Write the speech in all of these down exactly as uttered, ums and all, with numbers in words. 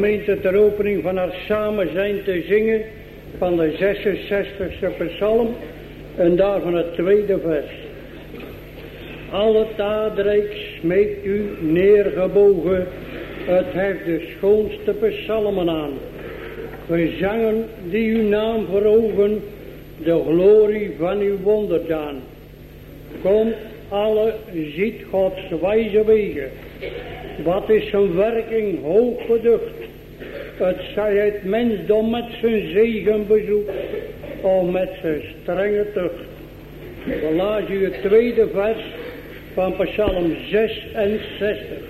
gemeente ter opening van haar samen zijn te zingen van de zesenzestigste psalm en daarvan het tweede vers. Alle taadrijk smeekt u neergebogen, het heeft de schoonste psalmen aan. Gezangen die uw naam verogen, de glorie van uw wonderdaan. Komt alle, ziet Gods wijze wegen. Wat is zijn werking hoog beducht. Het zij het mensdom met zijn zegen bezoekt, of met zijn strenge tucht. We lazen u het tweede vers van Psalm zesenzestig.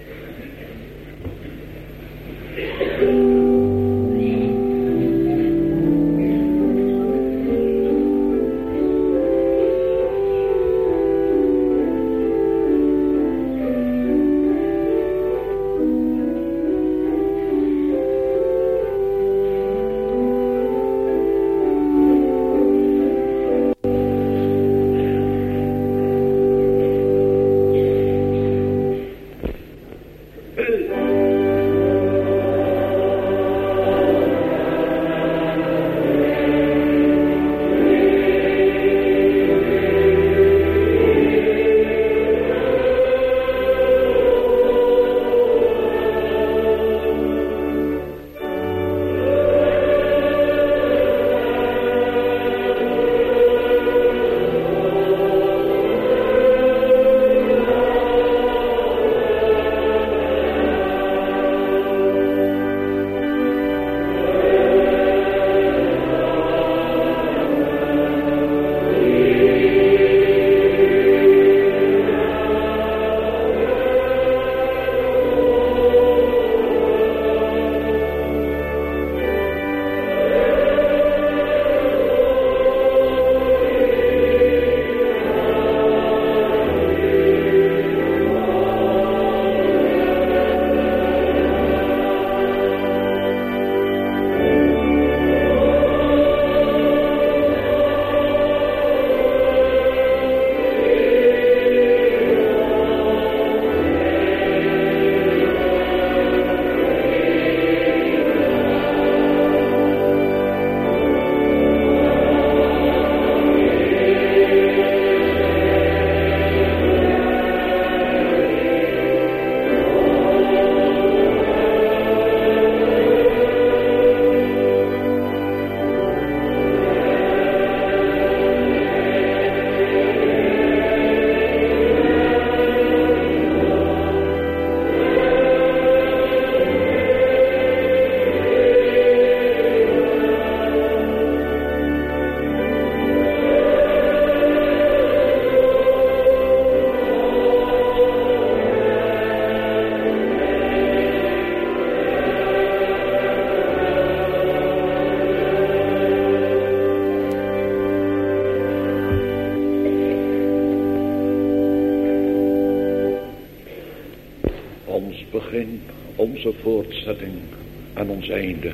Onze voortzetting aan ons einde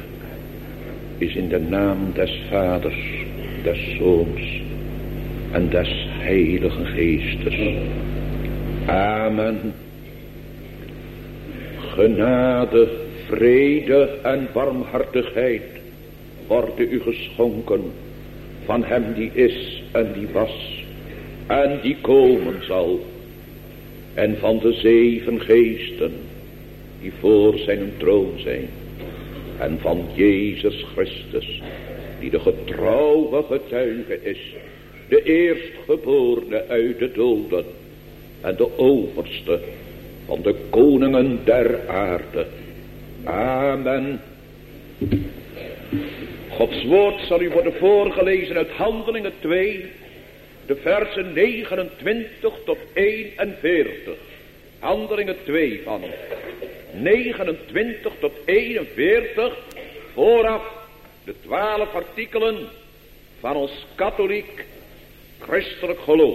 is in de naam des Vaders, des Zoons en des Heiligen Geestes. Amen. Genade, vrede en barmhartigheid worden u geschonken van hem die is en die was en die komen zal, en van de zeven geesten die voor zijn troon zijn, en van Jezus Christus, die de getrouwe getuige is, de eerstgeborene uit de doden en de overste van de koningen der aarde. Amen. Gods woord zal u worden voorgelezen uit Handelingen twee, de versen negenentwintig tot eenenveertig. Handelingen twee van negenentwintig tot eenenveertig, vooraf de twaalf artikelen van ons katholiek christelijk geloof.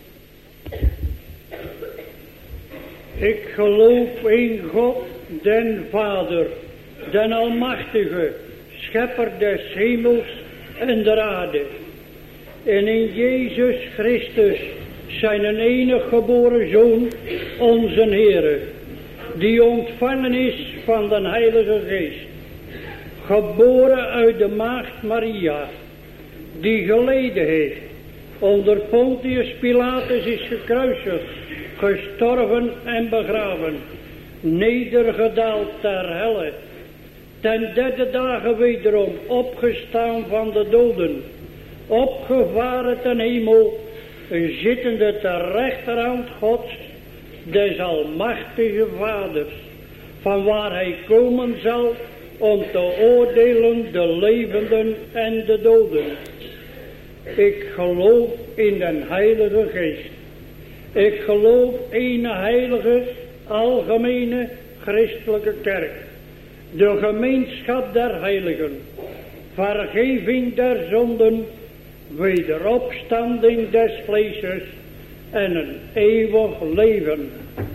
Ik geloof in God, den Vader, den Almachtige, schepper des hemels en der aarde, en in Jezus Christus, zijn enige geboren Zoon, onze Heere, die ontvangen is van de Heilige Geest, geboren uit de maagd Maria, die geleden heeft, onder Pontius Pilatus is gekruisigd, gestorven en begraven, nedergedaald ter helle, ten derde dagen wederom opgestaan van de doden, opgevaren ten hemel, zittende ter rechterhand Gods, des almachtige Vaders, van waar hij komen zal om te oordelen de levenden en de doden. Ik geloof in den Heilige Geest. Ik geloof in een heilige, algemene, christelijke kerk. De gemeenschap der heiligen. Vergeving der zonden. Wederopstanding des vleeses. En een eeuwig leven.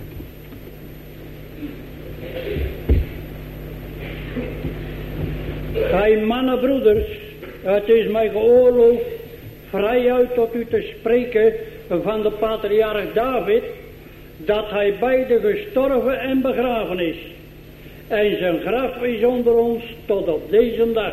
Gij mannen, broeders, het is mij geoorloofd vrijuit tot u te spreken van de patriarch David, dat hij beide gestorven en begraven is. En zijn graf is onder ons tot op deze dag.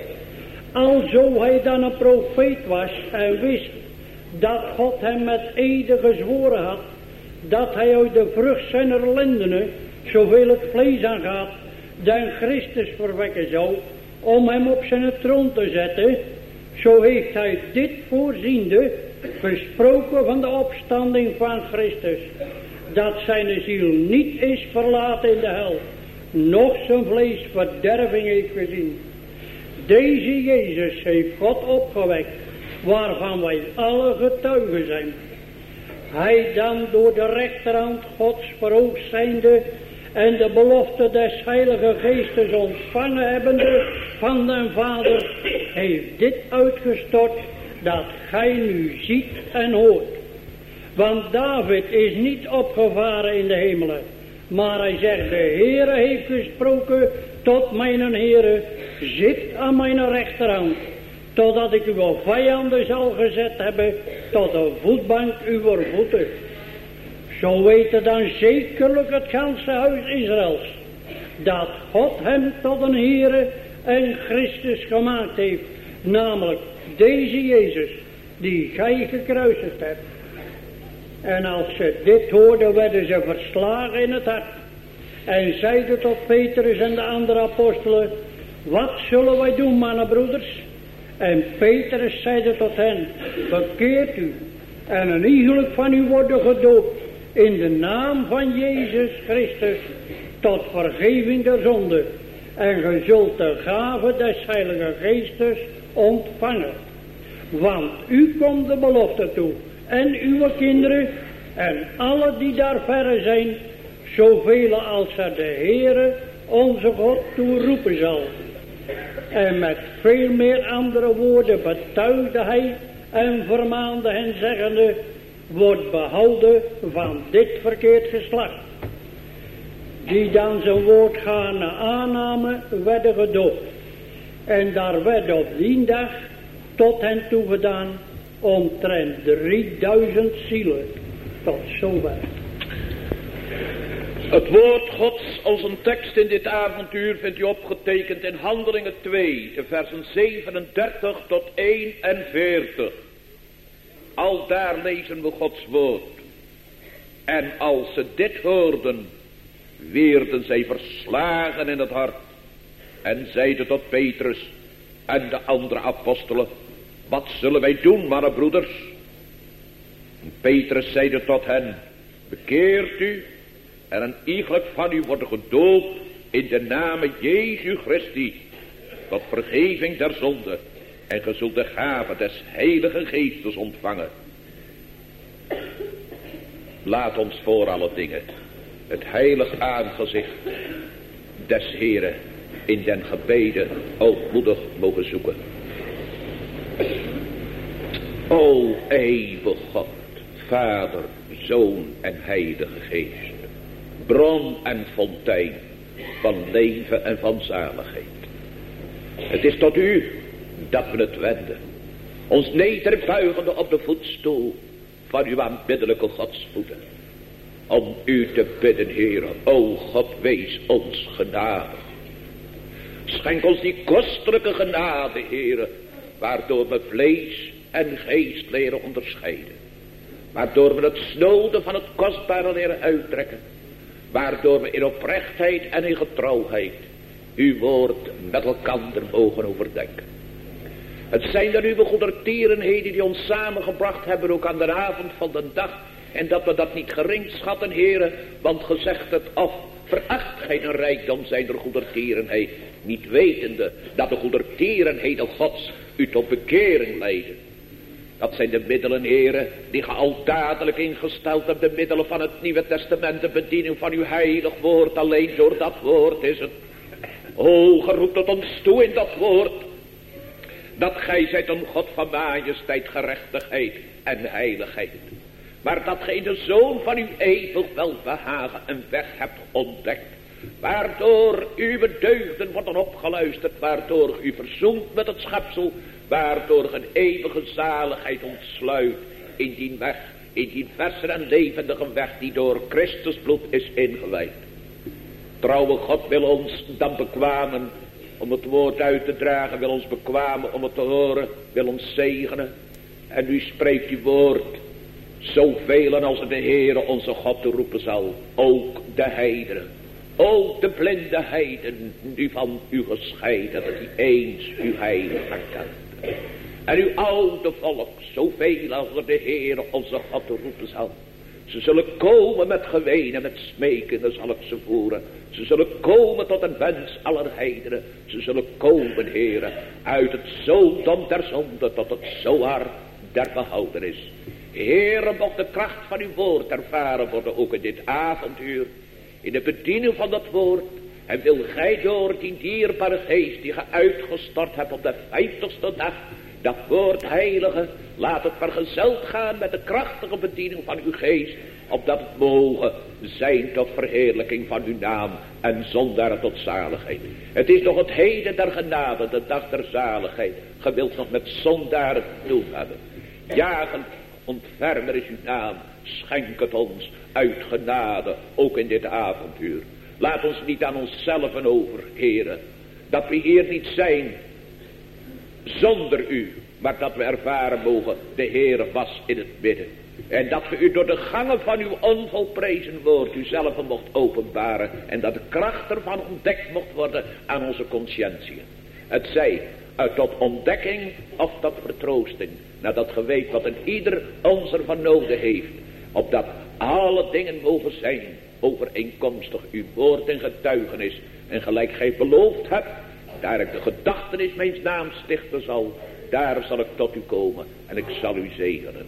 Alzo hij dan een profeet was en wist dat God hem met ede gezworen had, dat hij uit de vrucht zijner lendenen, zoveel het vlees aangaat, den Christus verwekken zou, om hem op zijn troon te zetten. Zo heeft hij dit voorziende gesproken van de opstanding van Christus, dat zijn ziel niet is verlaten in de hel, noch zijn vlees verderving heeft gezien. Deze Jezus heeft God opgewekt, waarvan wij alle getuigen zijn. Hij dan door de rechterhand Gods verhoogd zijnde en de belofte des Heilige Geestes ontvangen hebbende van den Vader, heeft dit uitgestort dat gij nu ziet en hoort. Want David is niet opgevaren in de hemelen, maar hij zegt, de Heere heeft gesproken tot mijn Heere, zit aan mijn rechterhand, totdat ik uw vijanden zal gezet hebben tot een voetbank uw voeten. Zo weten dan zekerlijk het ganse huis Israëls, dat God hem tot een Heere en Christus gemaakt heeft, namelijk deze Jezus, die gij gekruisigd hebt. En als ze dit hoorden, werden ze verslagen in het hart, en zeiden tot Petrus en de andere apostelen, wat zullen wij doen, mannenbroeders? En Petrus zeide tot hen, bekeert u, en een iegelijk van u worden gedoopt, in de naam van Jezus Christus, tot vergeving der zonde, en ge zult de gave des Heilige Geestes ontvangen. Want u komt de belofte toe, en uw kinderen, en alle die daar verre zijn, zoveel als er de Heere onze God toe roepen zal. En met veel meer andere woorden betuigde hij en vermaande hen zeggende, wordt behouden van dit verkeerd geslacht. Die dan zijn woord gaan aannamen, werden gedoopt. En daar werd op die dag tot hen toegedaan omtrent drieduizend zielen. Tot zover. Het woord Gods als een tekst in dit avontuur vindt u opgetekend in Handelingen twee, de versen zevenendertig tot eenenveertig. Al daar lezen we Gods woord. En als ze dit hoorden, weerden zij verslagen in het hart. En zeiden tot Petrus en de andere apostelen, wat zullen wij doen, mannen broeders? En Petrus zeide tot hen, bekeert u en een iegelijk van u worden gedoopt in de naam Jezu Christi, tot vergeving der zonde, en ge zult de gave des Heilige Geestes ontvangen. Laat ons voor alle dingen het heilig aangezicht des Heeren in den gebeden ootmoedig mogen zoeken. O eeuwige God, Vader, Zoon en Heilige Geest, bron en fontein van leven en van zaligheid. Het is tot u dat we het wenden, ons nederbuigende op de voetstoel van uw aanbiddelijke godsvoeten. om u te bidden, Heere. O God, wees ons genadig. Schenk ons die kostelijke genade, Heere, waardoor we vlees en geest leren onderscheiden. Waardoor we het snode van het kostbare leren uittrekken. Waardoor we in oprechtheid en in getrouwheid uw woord met elkander mogen overdenken. Het zijn dan uw goedertierenheden die ons samengebracht hebben, ook aan de avond van de dag. En dat we dat niet gering schatten, Heere, want gezegd het af, veracht gij een rijkdom zijn der goedertierenheid, niet wetende dat de goedertierenheden Gods u tot bekering leiden. Dat zijn de middelen, Heere, die ge al dadelijk ingesteld hebt, de middelen van het Nieuwe Testament, de bediening van uw heilig woord. Alleen door dat woord is het. O, ge roept het ons toe in dat woord, dat gij zijt een God van majesteit, gerechtigheid en heiligheid. Maar dat gij in de Zoon van uw eeuwig welbehagen een weg hebt ontdekt, waardoor uw deugden worden opgeluisterd, waardoor u verzoent met het schepsel, waardoor een eeuwige zaligheid ontsluit in die weg, in die verse en levendige weg die door Christus bloed is ingewijd. Trouwe God wil ons dan bekwamen om het woord uit te dragen, wil ons bekwamen om het te horen, wil ons zegenen. En u spreekt uw woord, zoveel als de Heere onze God te roepen zal, ook de heidenen, ook de blinde heiden, die van u gescheiden, dat die eens uw heilig herkent. En uw oude volk, zoveel als de Heere onze God te roepen zal. Ze zullen komen met geween en met smeken, dan zal ik ze voeren. Ze zullen komen tot een wens aller heidenen. Ze zullen komen, Heere, uit het zodom der zonde tot het zoar der behoudenis. Heere, mocht de kracht van uw woord ervaren worden, ook in dit avonduur, in de bediening van dat woord. En wil gij door die dierbare geest die ge uitgestort hebt op de vijftigste dag, dat woord heilige, laat het vergezeld gaan met de krachtige bediening van uw geest, opdat het mogen zijn tot verheerlijking van uw naam en zondaren tot zaligheid. Het is nog het heden der genade, de dag der zaligheid. Ge wilt nog met zondaren te doen hebben. Jagen, ontfermer is uw naam, schenk het ons uit genade, ook in dit avontuur. Laat ons niet aan onszelf over, Heere, dat we hier niet zijn zonder u, maar dat we ervaren mogen, de Heere was in het midden. En dat we u door de gangen van uw onvolprezen woord uzelf mocht openbaren. En dat de kracht ervan ontdekt mocht worden aan onze conscientie. Het zij uit tot ontdekking of tot vertroosting. Nadat ge weet wat een ieder ons ervan nodig heeft. Opdat alle dingen mogen zijn overeenkomstig uw woord en getuigenis. En gelijk gij beloofd hebt, daar ik de gedachtenis mijns naams stichten zal, daar zal ik tot u komen en ik zal u zegenen.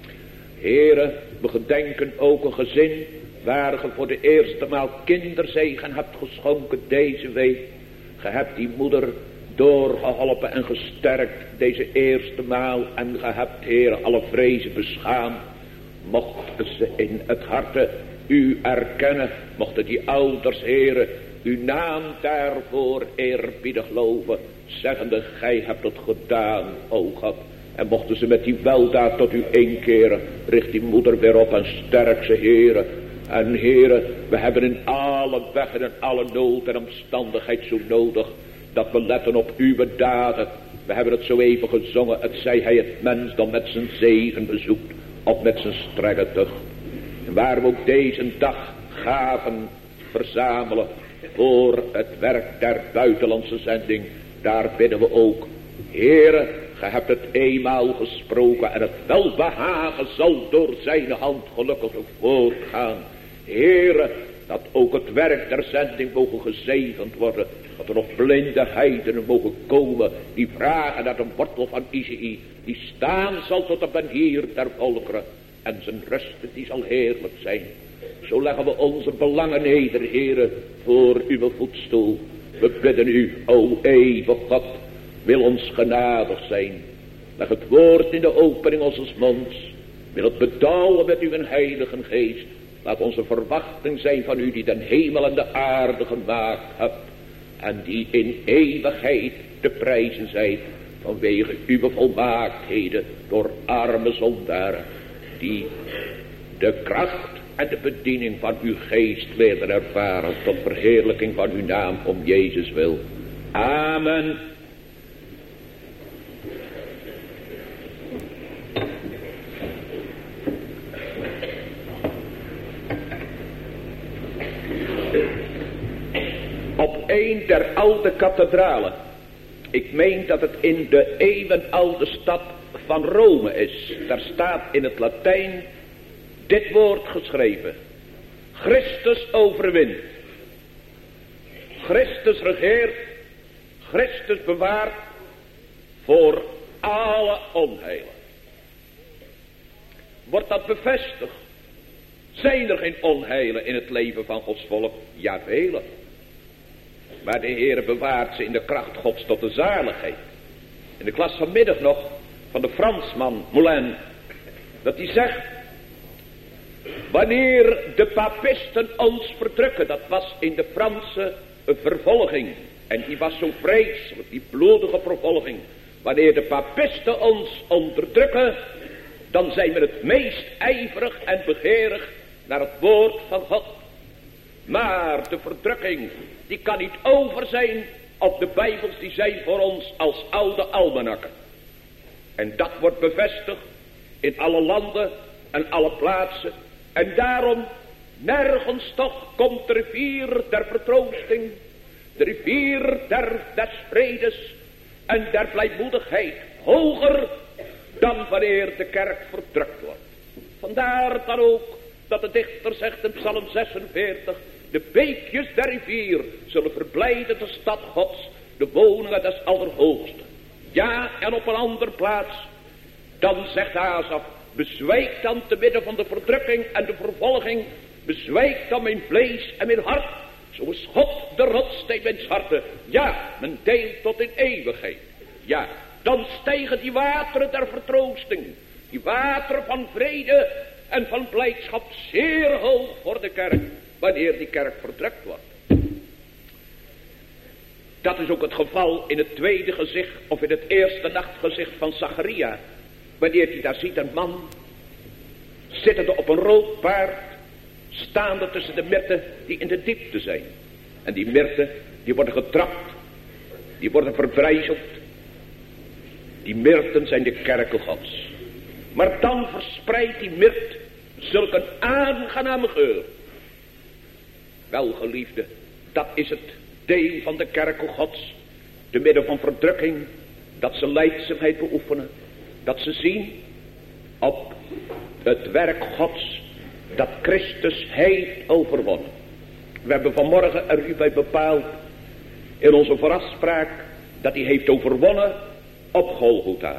Heere, we gedenken ook een gezin waar ge voor de eerste maal kinderzegen hebt geschonken deze week. Ge hebt die moeder doorgeholpen en gesterkt deze eerste maal en ge hebt, Heere, alle vrezen beschaamd. Mochten ze in het harte u erkennen, mochten die ouders, Heere, uw naam daarvoor eerbiedig loven, zeggende, gij hebt het gedaan, o God. En mochten ze met die weldaad tot u inkeren, richt die moeder weer op en sterk ze, Heere. En Heere, we hebben in alle wegen en alle nood en omstandigheid zo nodig, dat we letten op uw daden. We hebben het zo even gezongen, het zij hij het mens dan met zijn zegen bezoekt, of met zijn strenge tucht. En waar we ook deze dag gaven verzamelen voor het werk der buitenlandse zending, daar bidden we ook, Heere, ge hebt het eenmaal gesproken en het welbehagen zal door zijn hand gelukkig voortgaan. Heere, dat ook het werk der zending mogen gezegend worden, dat er nog blinde heidenen mogen komen, die vragen naar de wortel van Isaïe, die staan zal tot de banier der volkeren, en zijn rusten die zal heerlijk zijn. Zo leggen we onze belangen neder, Heere, voor uw voetstoel. We bidden u, o eeuwig God, wil ons genadig zijn. Leg het woord in de opening onze monds. Wil het bedouwen met uw heilige geest. Laat onze verwachting zijn van u die den hemel en de aarde gemaakt hebt. En die in eeuwigheid te prijzen zijt vanwege uw volmaaktheden door arme zondaren. Die de kracht en de bediening van uw geest leren ervaren tot verheerlijking van uw naam om Jezus wil. Amen. Op een der oude kathedralen, ik meen dat het in de eeuwenoude stad van Rome is, daar staat in het Latijn dit woord geschreven: Christus overwint, Christus regeert, Christus bewaart voor alle onheilen. Wordt dat bevestigd? Zijn er geen onheilen in het leven van Gods volk? Ja, vele. Maar de Heere bewaart ze in de kracht Gods tot de zaligheid. In de klas vanmiddag nog van de Fransman Moulin, dat hij zegt: wanneer de papisten ons verdrukken, dat was in de Franse vervolging, en die was zo vreselijk, die bloedige vervolging. Wanneer de papisten ons onderdrukken, dan zijn we het meest ijverig en begeerig naar het woord van God. Maar de verdrukking, die kan niet over zijn op de Bijbels, die zijn voor ons als oude almanakken. En dat wordt bevestigd in alle landen en alle plaatsen. En daarom, nergens toch komt de rivier der vertroosting, de rivier der, des vredes en der blijmoedigheid hoger dan wanneer de kerk verdrukt wordt. Vandaar dan ook dat de dichter zegt in Psalm zesenveertig: de beekjes der rivier zullen verblijden de stad Gods, de woningen des Allerhoogsten. Ja, en op een andere plaats, dan zegt Asaf: bezwijk dan te midden van de verdrukking en de vervolging, bezwijk dan mijn vlees en mijn hart, zo is God de rotssteen mijns harten. Ja, men deelt tot in eeuwigheid. Ja, dan stijgen die wateren der vertroosting, die wateren van vrede en van blijdschap zeer hoog voor de kerk, wanneer die kerk verdrukt wordt. Dat is ook het geval in het tweede gezicht, of in het eerste nachtgezicht van Zacharia. Wanneer hij daar ziet een man, zittende op een rood paard, staande tussen de mirten die in de diepte zijn. En die mirten, die worden getrapt, die worden verbrijzeld. Die mirten zijn de kerken Gods. Maar dan verspreidt die mirt zulk een aangename geur. Wel, geliefde, dat is het deel van de kerken Gods, te midden van verdrukking, dat ze lijdzaamheid beoefenen, dat ze zien op het werk Gods dat Christus heeft overwonnen. We hebben vanmorgen er u bij bepaald in onze voorafspraak dat hij heeft overwonnen op Golgotha.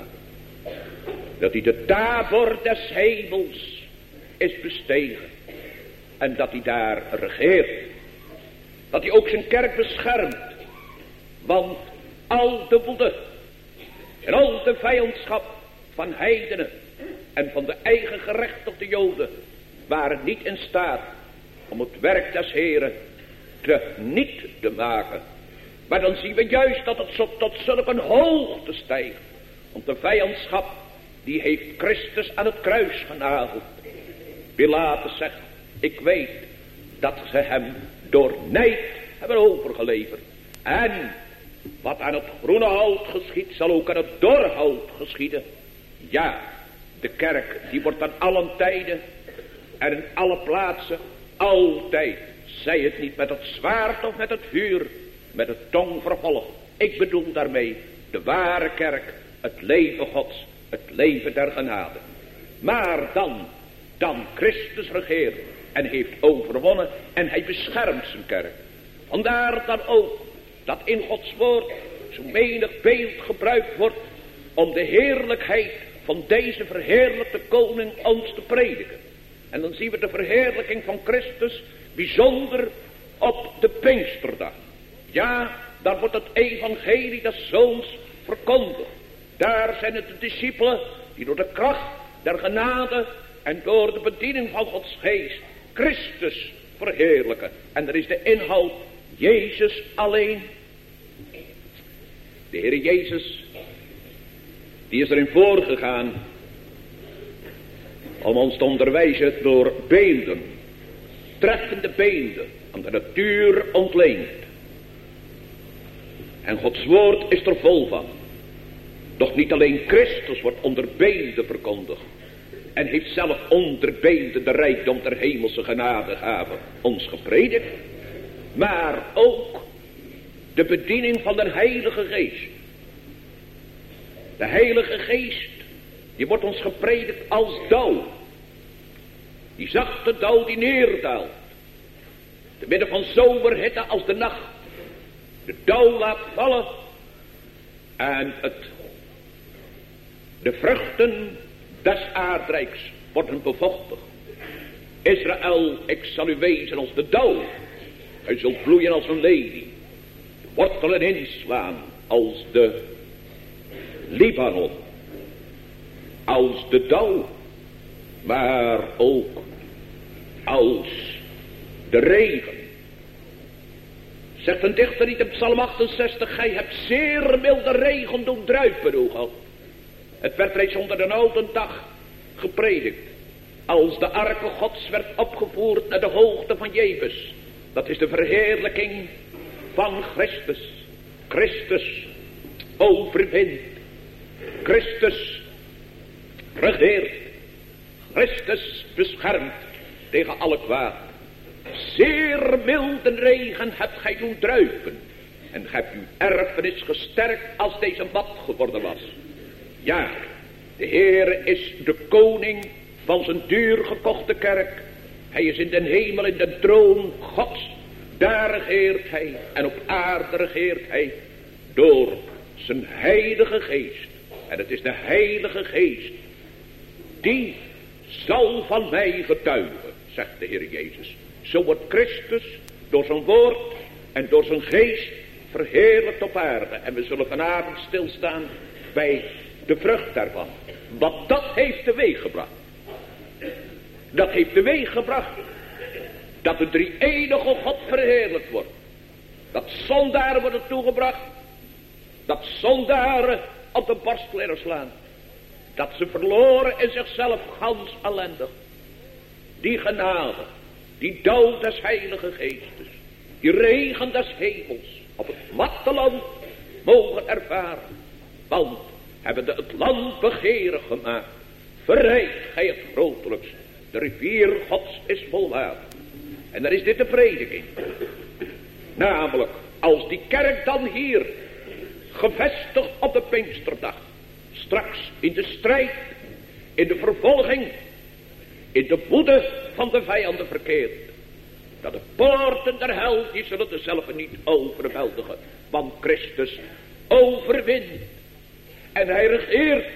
Dat hij de Tabor des hemels is bestegen en dat hij daar regeert. Dat hij ook zijn kerk beschermt, want al de woede en al de vijandschap van heidenen en van de eigen gerechtigde Joden waren niet in staat om het werk des Heren te niet te maken. Maar dan zien we juist dat het zo, tot zulk een hoogte stijgt. Want de vijandschap, die heeft Christus aan het kruis genageld. Pilatus zegt: ik weet dat ze hem door nijd hebben overgeleverd. En wat aan het groene hout geschiet, zal ook aan het dorre hout geschieden. Ja, de kerk, die wordt aan allen tijden en in alle plaatsen altijd, zij het niet met het zwaard of met het vuur, met de tong vervolgd. Ik bedoel daarmee de ware kerk, het leven Gods, het leven der genade. Maar dan, dan Christus regeert en heeft overwonnen en hij beschermt zijn kerk. Vandaar dan ook dat in Gods woord zo menig beeld gebruikt wordt om de heerlijkheid van deze verheerlijkte koning ons te prediken. En dan zien we de verheerlijking van Christus bijzonder op de Pinksterdag. Ja, daar wordt het evangelie des Zoons verkondigd. Daar zijn het de discipelen die door de kracht der genade en door de bediening van Gods geest Christus verheerlijken. En er is de inhoud Jezus alleen. De Heer Jezus, die is erin voorgegaan om ons te onderwijzen door beelden. treffende beelden aan de natuur ontleend. En Gods woord is er vol van. Doch niet alleen Christus wordt onder beelden verkondigd. En heeft zelf onder beelden de rijkdom der hemelse genadegave ons gepredikt. Maar ook de bediening van de Heilige Geest. De Heilige Geest, die wordt ons gepredikt als dauw. Die zachte dauw die neerdaalt. Te midden van zomerhitte als de nacht. De dauw laat vallen. En het, de vruchten des aardrijks worden bevochtigd. Israël, ik zal u wezen als de dauw. Hij zult bloeien als een lelie. De wortelen inslaan als de Libanon. Als de dauw. Maar ook als de regen. Zegt een dichter niet in Psalm achtenzestig. Gij hebt zeer milde regen doen druipen, o God. Het werd reeds onder de oude dag gepredikt. Als de arke Gods werd opgevoerd naar de hoogte van Jebus. Dat is de verheerlijking van Christus. Christus overwint. Christus regeert. Christus beschermt tegen alle kwaad. Zeer milde regen hebt gij doen druipen. En hebt uw erfenis gesterkt als deze mat geworden was. Ja, de Heere is de koning van zijn duur gekochte kerk. Hij is in den hemel in de troon Gods. Daar regeert hij en op aarde regeert hij door zijn heilige geest. En het is de heilige geest die zal van mij getuigen, zegt de Heer Jezus. Zo wordt Christus door zijn woord en door zijn geest verheerlijkt op aarde. En we zullen vanavond stilstaan bij de vrucht daarvan. Wat dat heeft teweeggebracht. Dat heeft teweeggebracht dat de drie-enige God verheerlijkt wordt. Dat zondaren worden toegebracht. Dat zondaren op de borst leren slaan. Dat ze verloren in zichzelf gans ellendig. Die genade, die dauw des heilige geestes, die regen des hemels op het matte land mogen ervaren. Want hebben het land begeerig gemaakt. Verrijkt gij het grotelijks. De rivier Gods is vol water. En dan is dit de prediking. Namelijk, als die kerk dan hier, gevestigd op de Pinksterdag, straks in de strijd, in de vervolging, in de woede van de vijanden verkeert, dat de poorten der hel, die zullen dezelfde niet overweldigen, want Christus overwint. En hij regeert.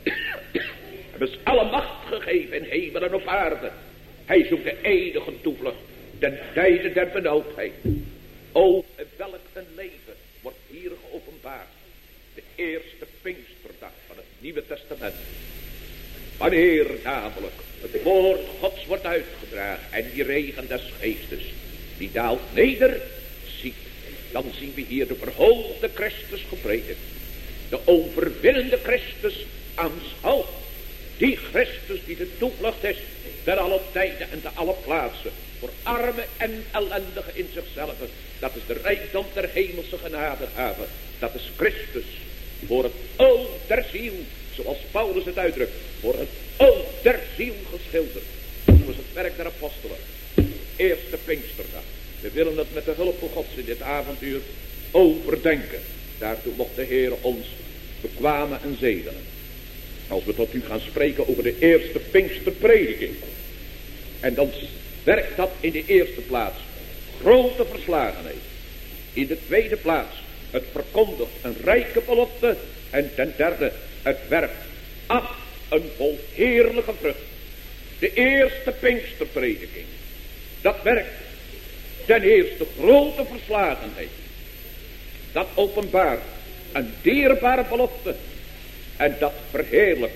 Hem is alle macht gegeven in hemel en op aarde. Hij zoekt de enige toevlucht ten tijde der benauwdheid. O, welk een leven wordt hier geopenbaard. De eerste Pinksterdag van het Nieuwe Testament. Wanneer namelijk het woord Gods wordt uitgedragen en die regen des geestes die daalt neder, ziet, dan zien we hier de verhoogde Christus gepredikt. De overwinnende Christus aanschouwt. Die Christus die de toevlucht is ter alle tijden en te alle plaatsen. Voor armen en ellendigen in zichzelf. Dat is de rijkdom der hemelse genadegave. Dat is Christus. Voor het oog der ziel. Zoals Paulus het uitdrukt. Voor het oog der ziel geschilderd. Dat was het werk der apostelen. Eerste Pinksterdag. We willen het met de hulp van Gods in dit avontuur overdenken. Daartoe mocht de Heer ons bekwamen en zegenen. Als we tot u gaan spreken over de eerste Pinksterprediking. En dan werkt dat in de eerste plaats grote verslagenheid. In de tweede plaats het verkondigt een rijke belofte. En ten derde het werkt af een vol heerlijke vrucht. De eerste Pinksterprediking. Dat werkt ten eerste grote verslagenheid. Dat openbaart een dierbare belofte. En dat verheerlijkt.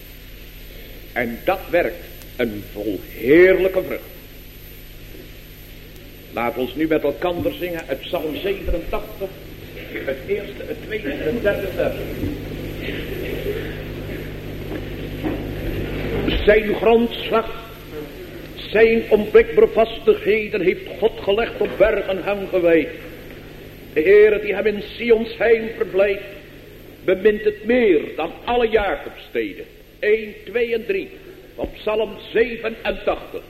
En dat werkt een vol heerlijke vrucht. Laat ons nu met elkaar zingen uit Psalm zevenentachtig. Het eerste, het tweede en het derde vers. Zijn grondslag, Zijn onwrikbare vastigheden heeft God gelegd op bergen hem gewijd. De Heere die hem in Sions heim verblijft, bemint het meer dan alle Jacobsteden. een, twee en drie. Op Psalm zevenentachtig.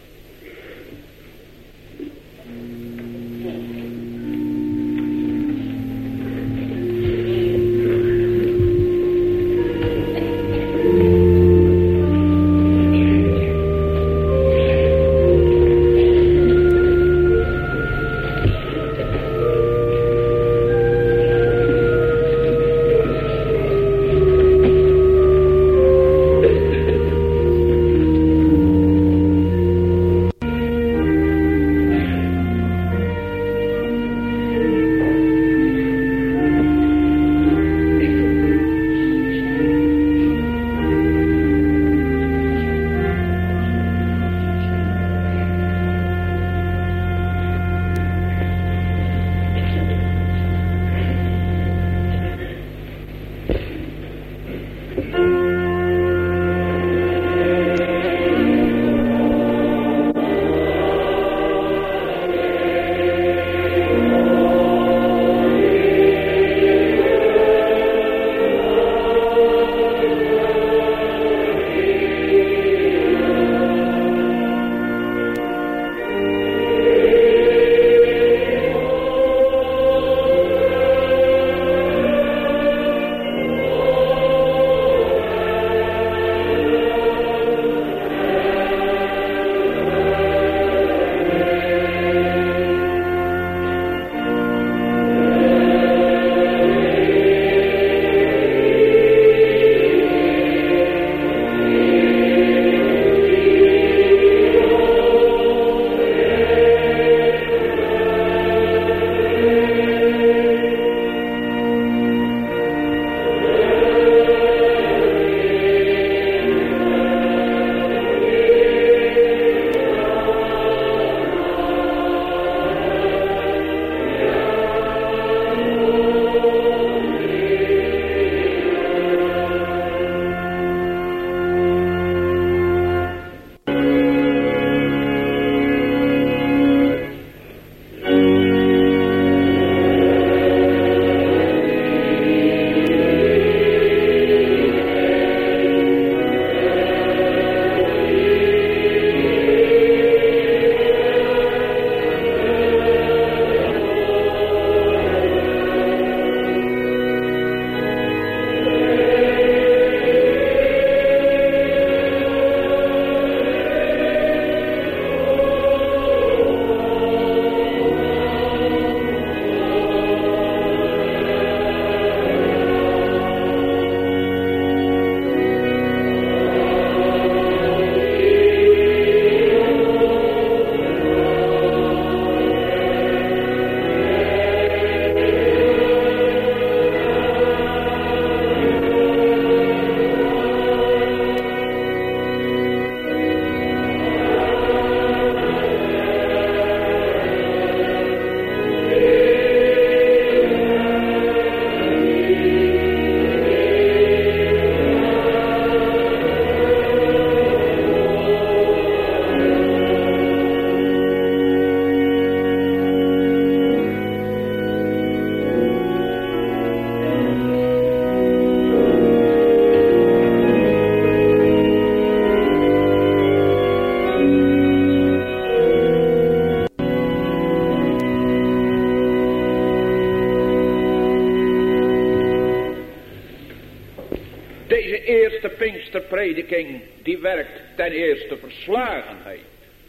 eerste Pinksterprediking, die werkt ten eerste verslagenheid.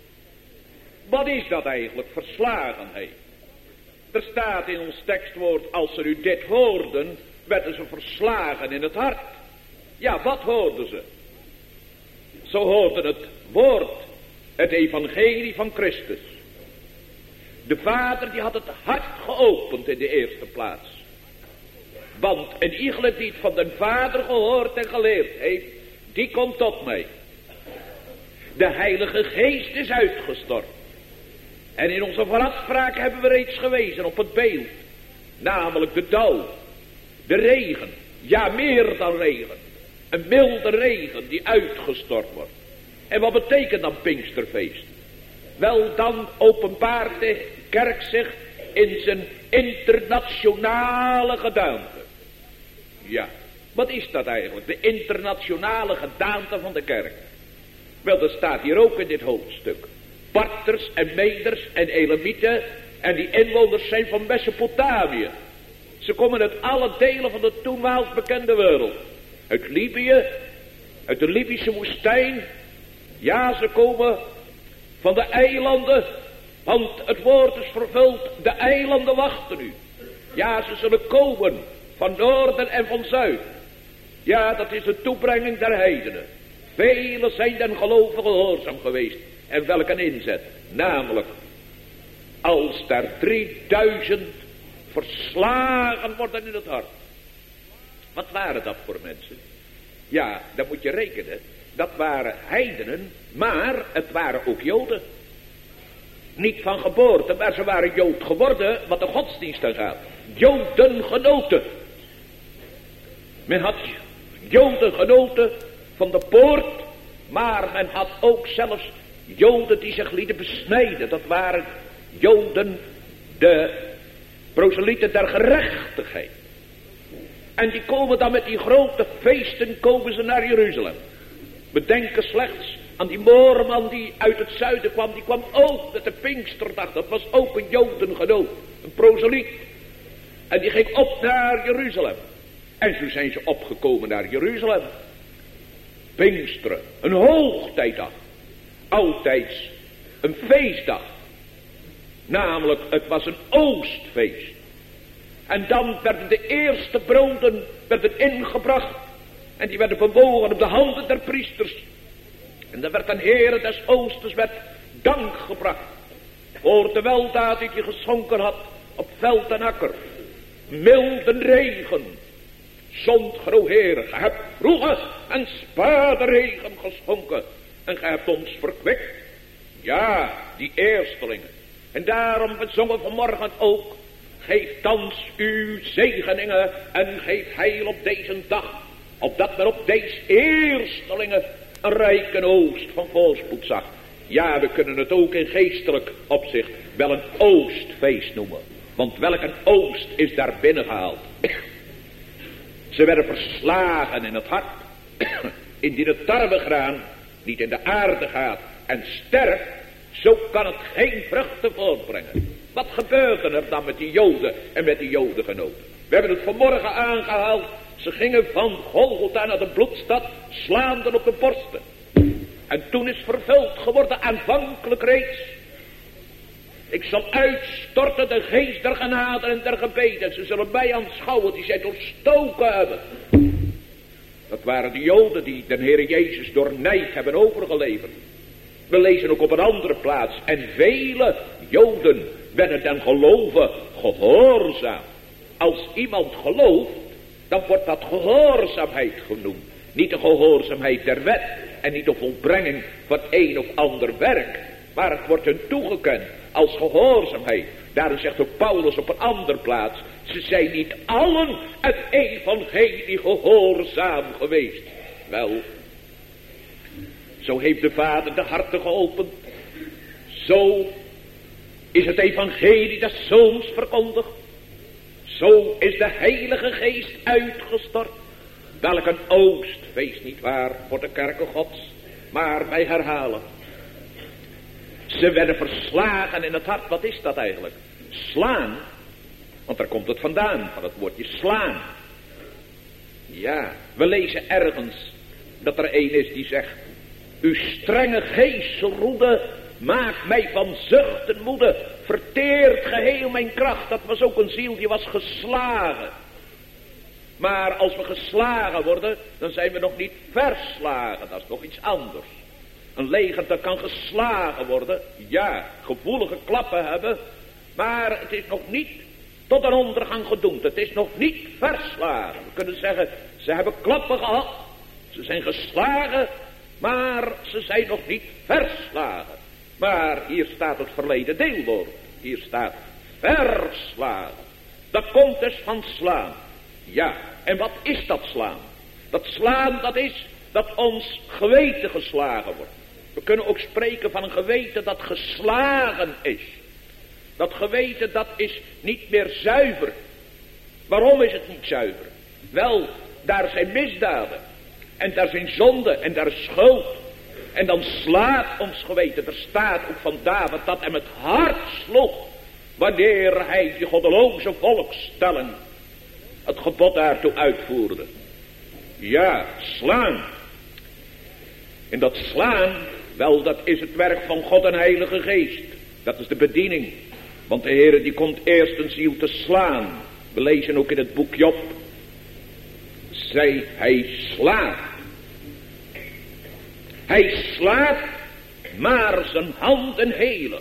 Wat is dat eigenlijk, verslagenheid? Er staat in ons tekstwoord, als ze u dit hoorden, werden ze verslagen in het hart. Ja, wat hoorden ze? Ze hoorden het woord, het evangelie van Christus. De Vader die had het hart geopend in de eerste plaats. Want een iegelijk die het van de Vader gehoord en geleerd heeft, die komt tot mij. De Heilige Geest is uitgestort. En in onze voorafspraak hebben we reeds gewezen op het beeld. Namelijk de dauw, de regen, ja meer dan regen. Een milde regen die uitgestort wordt. En wat betekent dan Pinksterfeest? Wel, dan openbaart de kerk zich in zijn internationale gedaante. Ja, wat is dat eigenlijk? De internationale gedaante van de kerk. Wel, dat staat hier ook in dit hoofdstuk. Parters en Meders en Elamieten en die inwoners zijn van Mesopotamië. Ze komen uit alle delen van de toenmaals bekende wereld. Uit Libië, uit de Libische woestijn. Ja, ze komen van de eilanden, want het woord is vervuld, de eilanden wachten u. Ja, ze zullen komen van noorden en van zuid. Ja, dat is de toebrenging der heidenen. Velen zijn den gelovigen gehoorzaam geweest. En welk een inzet. Namelijk, als daar drieduizend verslagen worden in het hart. Wat waren dat voor mensen? Ja, dan moet je rekenen. Dat waren heidenen, maar het waren ook Joden. Niet van geboorte, maar ze waren Jood geworden wat de godsdienst aan gaat. Joden genoten. Men had Joden genoten van de poort, maar men had ook zelfs Joden die zich lieten besnijden. Dat waren Joden, de proselieten der gerechtigheid. En die komen dan met die grote feesten, komen ze naar Jeruzalem. We denken slechts aan die moorman die uit het zuiden kwam. Die kwam ook met de Pinksterdag. Dat was ook een Jodengenoot, een proseliet. En die ging op naar Jeruzalem. En zo zijn ze opgekomen naar Jeruzalem. Pinksteren, een hoogtijdag. Altijd een feestdag. Namelijk, het was een oostfeest. En dan werden de eerste broden werden ingebracht. En die werden bewogen op de handen der priesters. En dan werd een Heere des Oosters werd dank gebracht. Voor de weldaad die hij geschonken had op veld en akker. Milde regen. Zond gro Heere, ge hebt vroege en spade regen geschonken. En ge hebt ons verkwikt. Ja, die eerstelingen. En daarom we zongen vanmorgen ook. Geef thans uw zegeningen en geef heil op deze dag. Opdat men op deze eerstelingen een rijke oost van voorspoed zag. Ja, we kunnen het ook in geestelijk opzicht wel een oostfeest noemen. Want welk een oost is daar binnengehaald. Ze werden verslagen in het hart. Indien het tarwegraan niet in de aarde gaat en sterft, zo kan het geen vruchten voortbrengen. Wat gebeurde er dan met die Joden en met die Jodengenoten? We hebben het vanmorgen aangehaald. Ze gingen van Golgotha naar de bloedstad, slaanden op de borsten. En toen is vervuld geworden aanvankelijk reeds. Ik zal uitstorten de geest der genade en der gebeden. Ze zullen mij aanschouwen die zij doorstoken hebben. Dat waren de Joden die de Heer Jezus door nijd hebben overgeleverd. We lezen ook op een andere plaats. En vele Joden werden den geloven gehoorzaam. Als iemand gelooft, dan wordt dat gehoorzaamheid genoemd. Niet de gehoorzaamheid der wet en niet de volbrenging van een of ander werk. Maar het wordt hun toegekend als gehoorzaamheid. Daarom zegt ook Paulus op een andere plaats. Ze zijn niet allen het evangelie gehoorzaam geweest. Wel, zo heeft de Vader de harten geopend. Zo is het evangelie des Zoons verkondigd. Zo is de Heilige Geest uitgestort. Welk een oostfeest, niet waar, voor de kerken Gods. Maar wij herhalen. Ze werden verslagen in het hart. Wat is dat eigenlijk? Slaan. Want daar komt het vandaan, van het woordje slaan. Ja, we lezen ergens dat er een is die zegt. Uw strenge geestelroede maakt mij van zuchten moede. Verteert geheel mijn kracht. Dat was ook een ziel die was geslagen. Maar als we geslagen worden, dan zijn we nog niet verslagen. Dat is nog iets anders. Een leger dat kan geslagen worden. Ja, gevoelige klappen hebben. Maar het is nog niet tot een ondergang gedoemd. Het is nog niet verslagen. We kunnen zeggen, ze hebben klappen gehad. Ze zijn geslagen. Maar ze zijn nog niet verslagen. Maar hier staat het verleden deelwoord. Hier staat verslagen. Dat komt dus van slaan. Ja, en wat is dat slaan? Dat slaan, dat is dat ons geweten geslagen wordt. We kunnen ook spreken van een geweten dat geslagen is. Dat geweten dat is niet meer zuiver. Waarom is het niet zuiver? Wel, daar zijn misdaden. En daar zijn zonden en daar is schuld. En dan slaat ons geweten. Er staat ook van David dat hem het hart sloeg. Wanneer hij die goddeloze volkstelling het gebod daartoe uitvoerde. Ja, slaan. En dat slaan, wel, dat is het werk van God en Heilige Geest. Dat is de bediening. Want de Heere die komt eerst een ziel te slaan. We lezen ook in het boek Job. Zij, hij slaat. Hij slaat, maar zijn handen helen.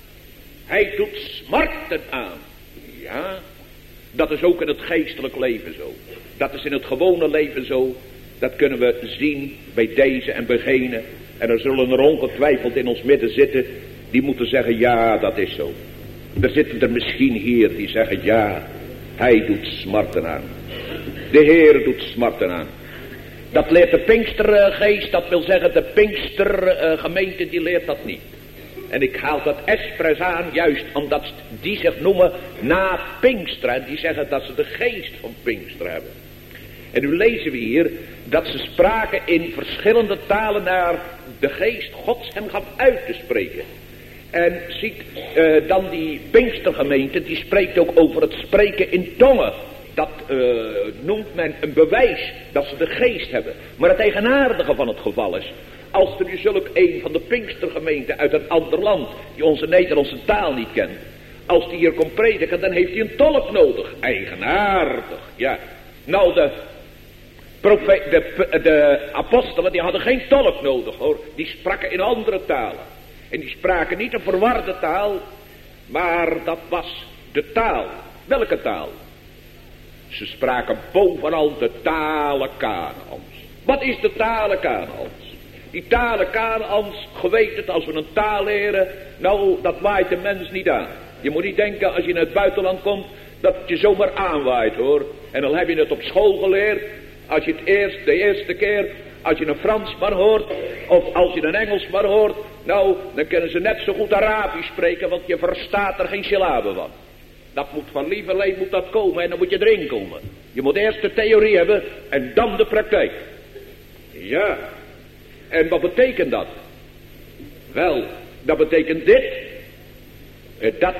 Hij doet smarten aan. Ja, dat is ook in het geestelijk leven zo. Dat is in het gewone leven zo. Dat kunnen we zien bij deze en bij gene. En er zullen er ongetwijfeld in ons midden zitten die moeten zeggen, ja, dat is zo. Er zitten er misschien hier die zeggen, ja, hij doet smarten aan. De Heer doet smarten aan. Dat leert de Pinkstergeest, dat wil zeggen de Pinkstergemeente, die leert dat niet. En ik haal dat expres aan, juist omdat die zich noemen na Pinkster. En die zeggen dat ze de geest van Pinkster hebben. En nu lezen we hier dat ze spraken in verschillende talen naar de geest Gods hem gaf uit te spreken. En ziet uh, dan die Pinkstergemeente, die spreekt ook over het spreken in tongen. Dat uh, noemt men een bewijs dat ze de geest hebben. Maar het eigenaardige van het geval is, als er nu zulk een van de Pinkstergemeenten uit een ander land, die onze Nederlandse taal niet kent, als die hier komt prediken, dan heeft hij een tolk nodig. Eigenaardig, ja. Nou, de, profe- de, de apostelen, die hadden geen tolk nodig, hoor. Die spraken in andere talen. En die spraken niet een verwarde taal, maar dat was de taal. Welke taal? Ze spraken bovenal de talen Kanaans. Wat is de talen Kanaans? Die talen Kanaans, geweten het, als we een taal leren, nou, dat waait de mens niet aan. Je moet niet denken, als je in het buitenland komt, dat het je zomaar aanwaait, hoor. En dan heb je het op school geleerd. Als je het eerst, de eerste keer, als je een Fransman hoort, of als je een Engelsman hoort, nou, dan kunnen ze net zo goed Arabisch spreken, want je verstaat er geen syllabe van. Dat moet van lieverlee moet dat komen en dan moet je erin komen. Je moet eerst de theorie hebben en dan de praktijk. Ja. En wat betekent dat? Wel, dat betekent dit. Dat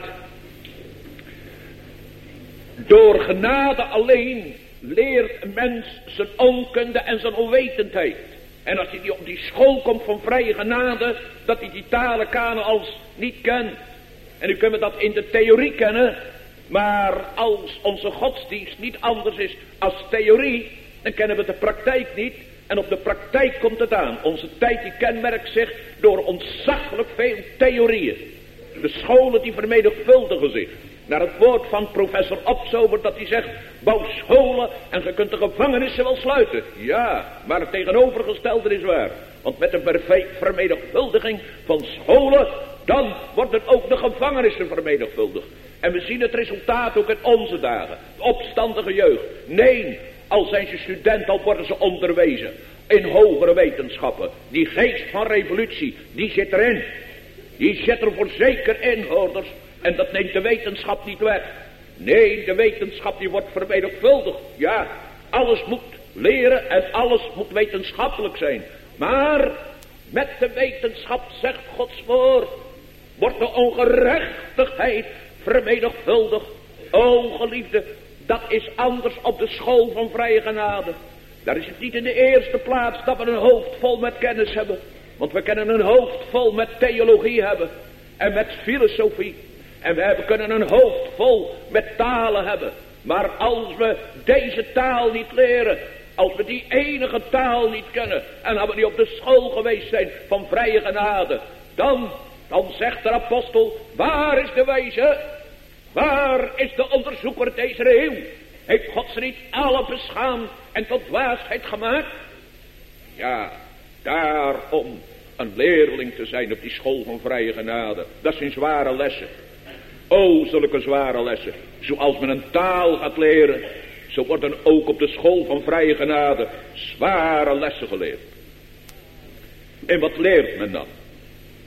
door genade alleen leert een mens zijn onkunde en zijn onwetendheid. En als hij op die school komt van vrije genade, dat hij die talen Kanaans niet kent. En nu kunnen we dat in de theorie kennen. Maar als onze godsdienst niet anders is als theorie, dan kennen we de praktijk niet. En op de praktijk komt het aan. Onze tijd die kenmerkt zich door ontzaglijk veel theorieën. De scholen die vermenigvuldigen zich. Naar het woord van professor Opsober dat hij zegt, bouw scholen en je kunt de gevangenissen wel sluiten. Ja, maar het tegenovergestelde is waar. Want met de vermenigvuldiging van scholen, dan worden ook de gevangenissen vermenigvuldigd. En we zien het resultaat ook in onze dagen. De opstandige jeugd. Nee, al zijn ze student, al worden ze onderwezen. In hogere wetenschappen. Die geest van revolutie, die zit erin. Die zit er voorzeker in, hoorders. En dat neemt de wetenschap niet weg. Nee, de wetenschap die wordt vermenigvuldigd. Ja, alles moet leren en alles moet wetenschappelijk zijn. Maar met de wetenschap, zegt Gods woord, wordt de ongerechtigheid vermenigvuldigd. O geliefde, dat is anders op de school van vrije genade. Daar is het niet in de eerste plaats dat we een hoofd vol met kennis hebben. Want we kunnen een hoofd vol met theologie hebben. En met filosofie. En we hebben, kunnen een hoofd vol met talen hebben. Maar als we deze taal niet leren. Als we die enige taal niet kennen. En als we niet op de school geweest zijn van vrije genade. Dan, dan zegt de apostel. Waar is de wijze? Waar is de onderzoeker deze eeuw? Heeft God ze niet alle beschaamd en tot dwaasheid gemaakt? Ja, daarom een leerling te zijn op die school van vrije genade. Dat zijn zware lessen. O, zulke zware lessen. Zoals men een taal gaat leren, zo worden ook op de school van vrije genade zware lessen geleerd. En wat leert men dan?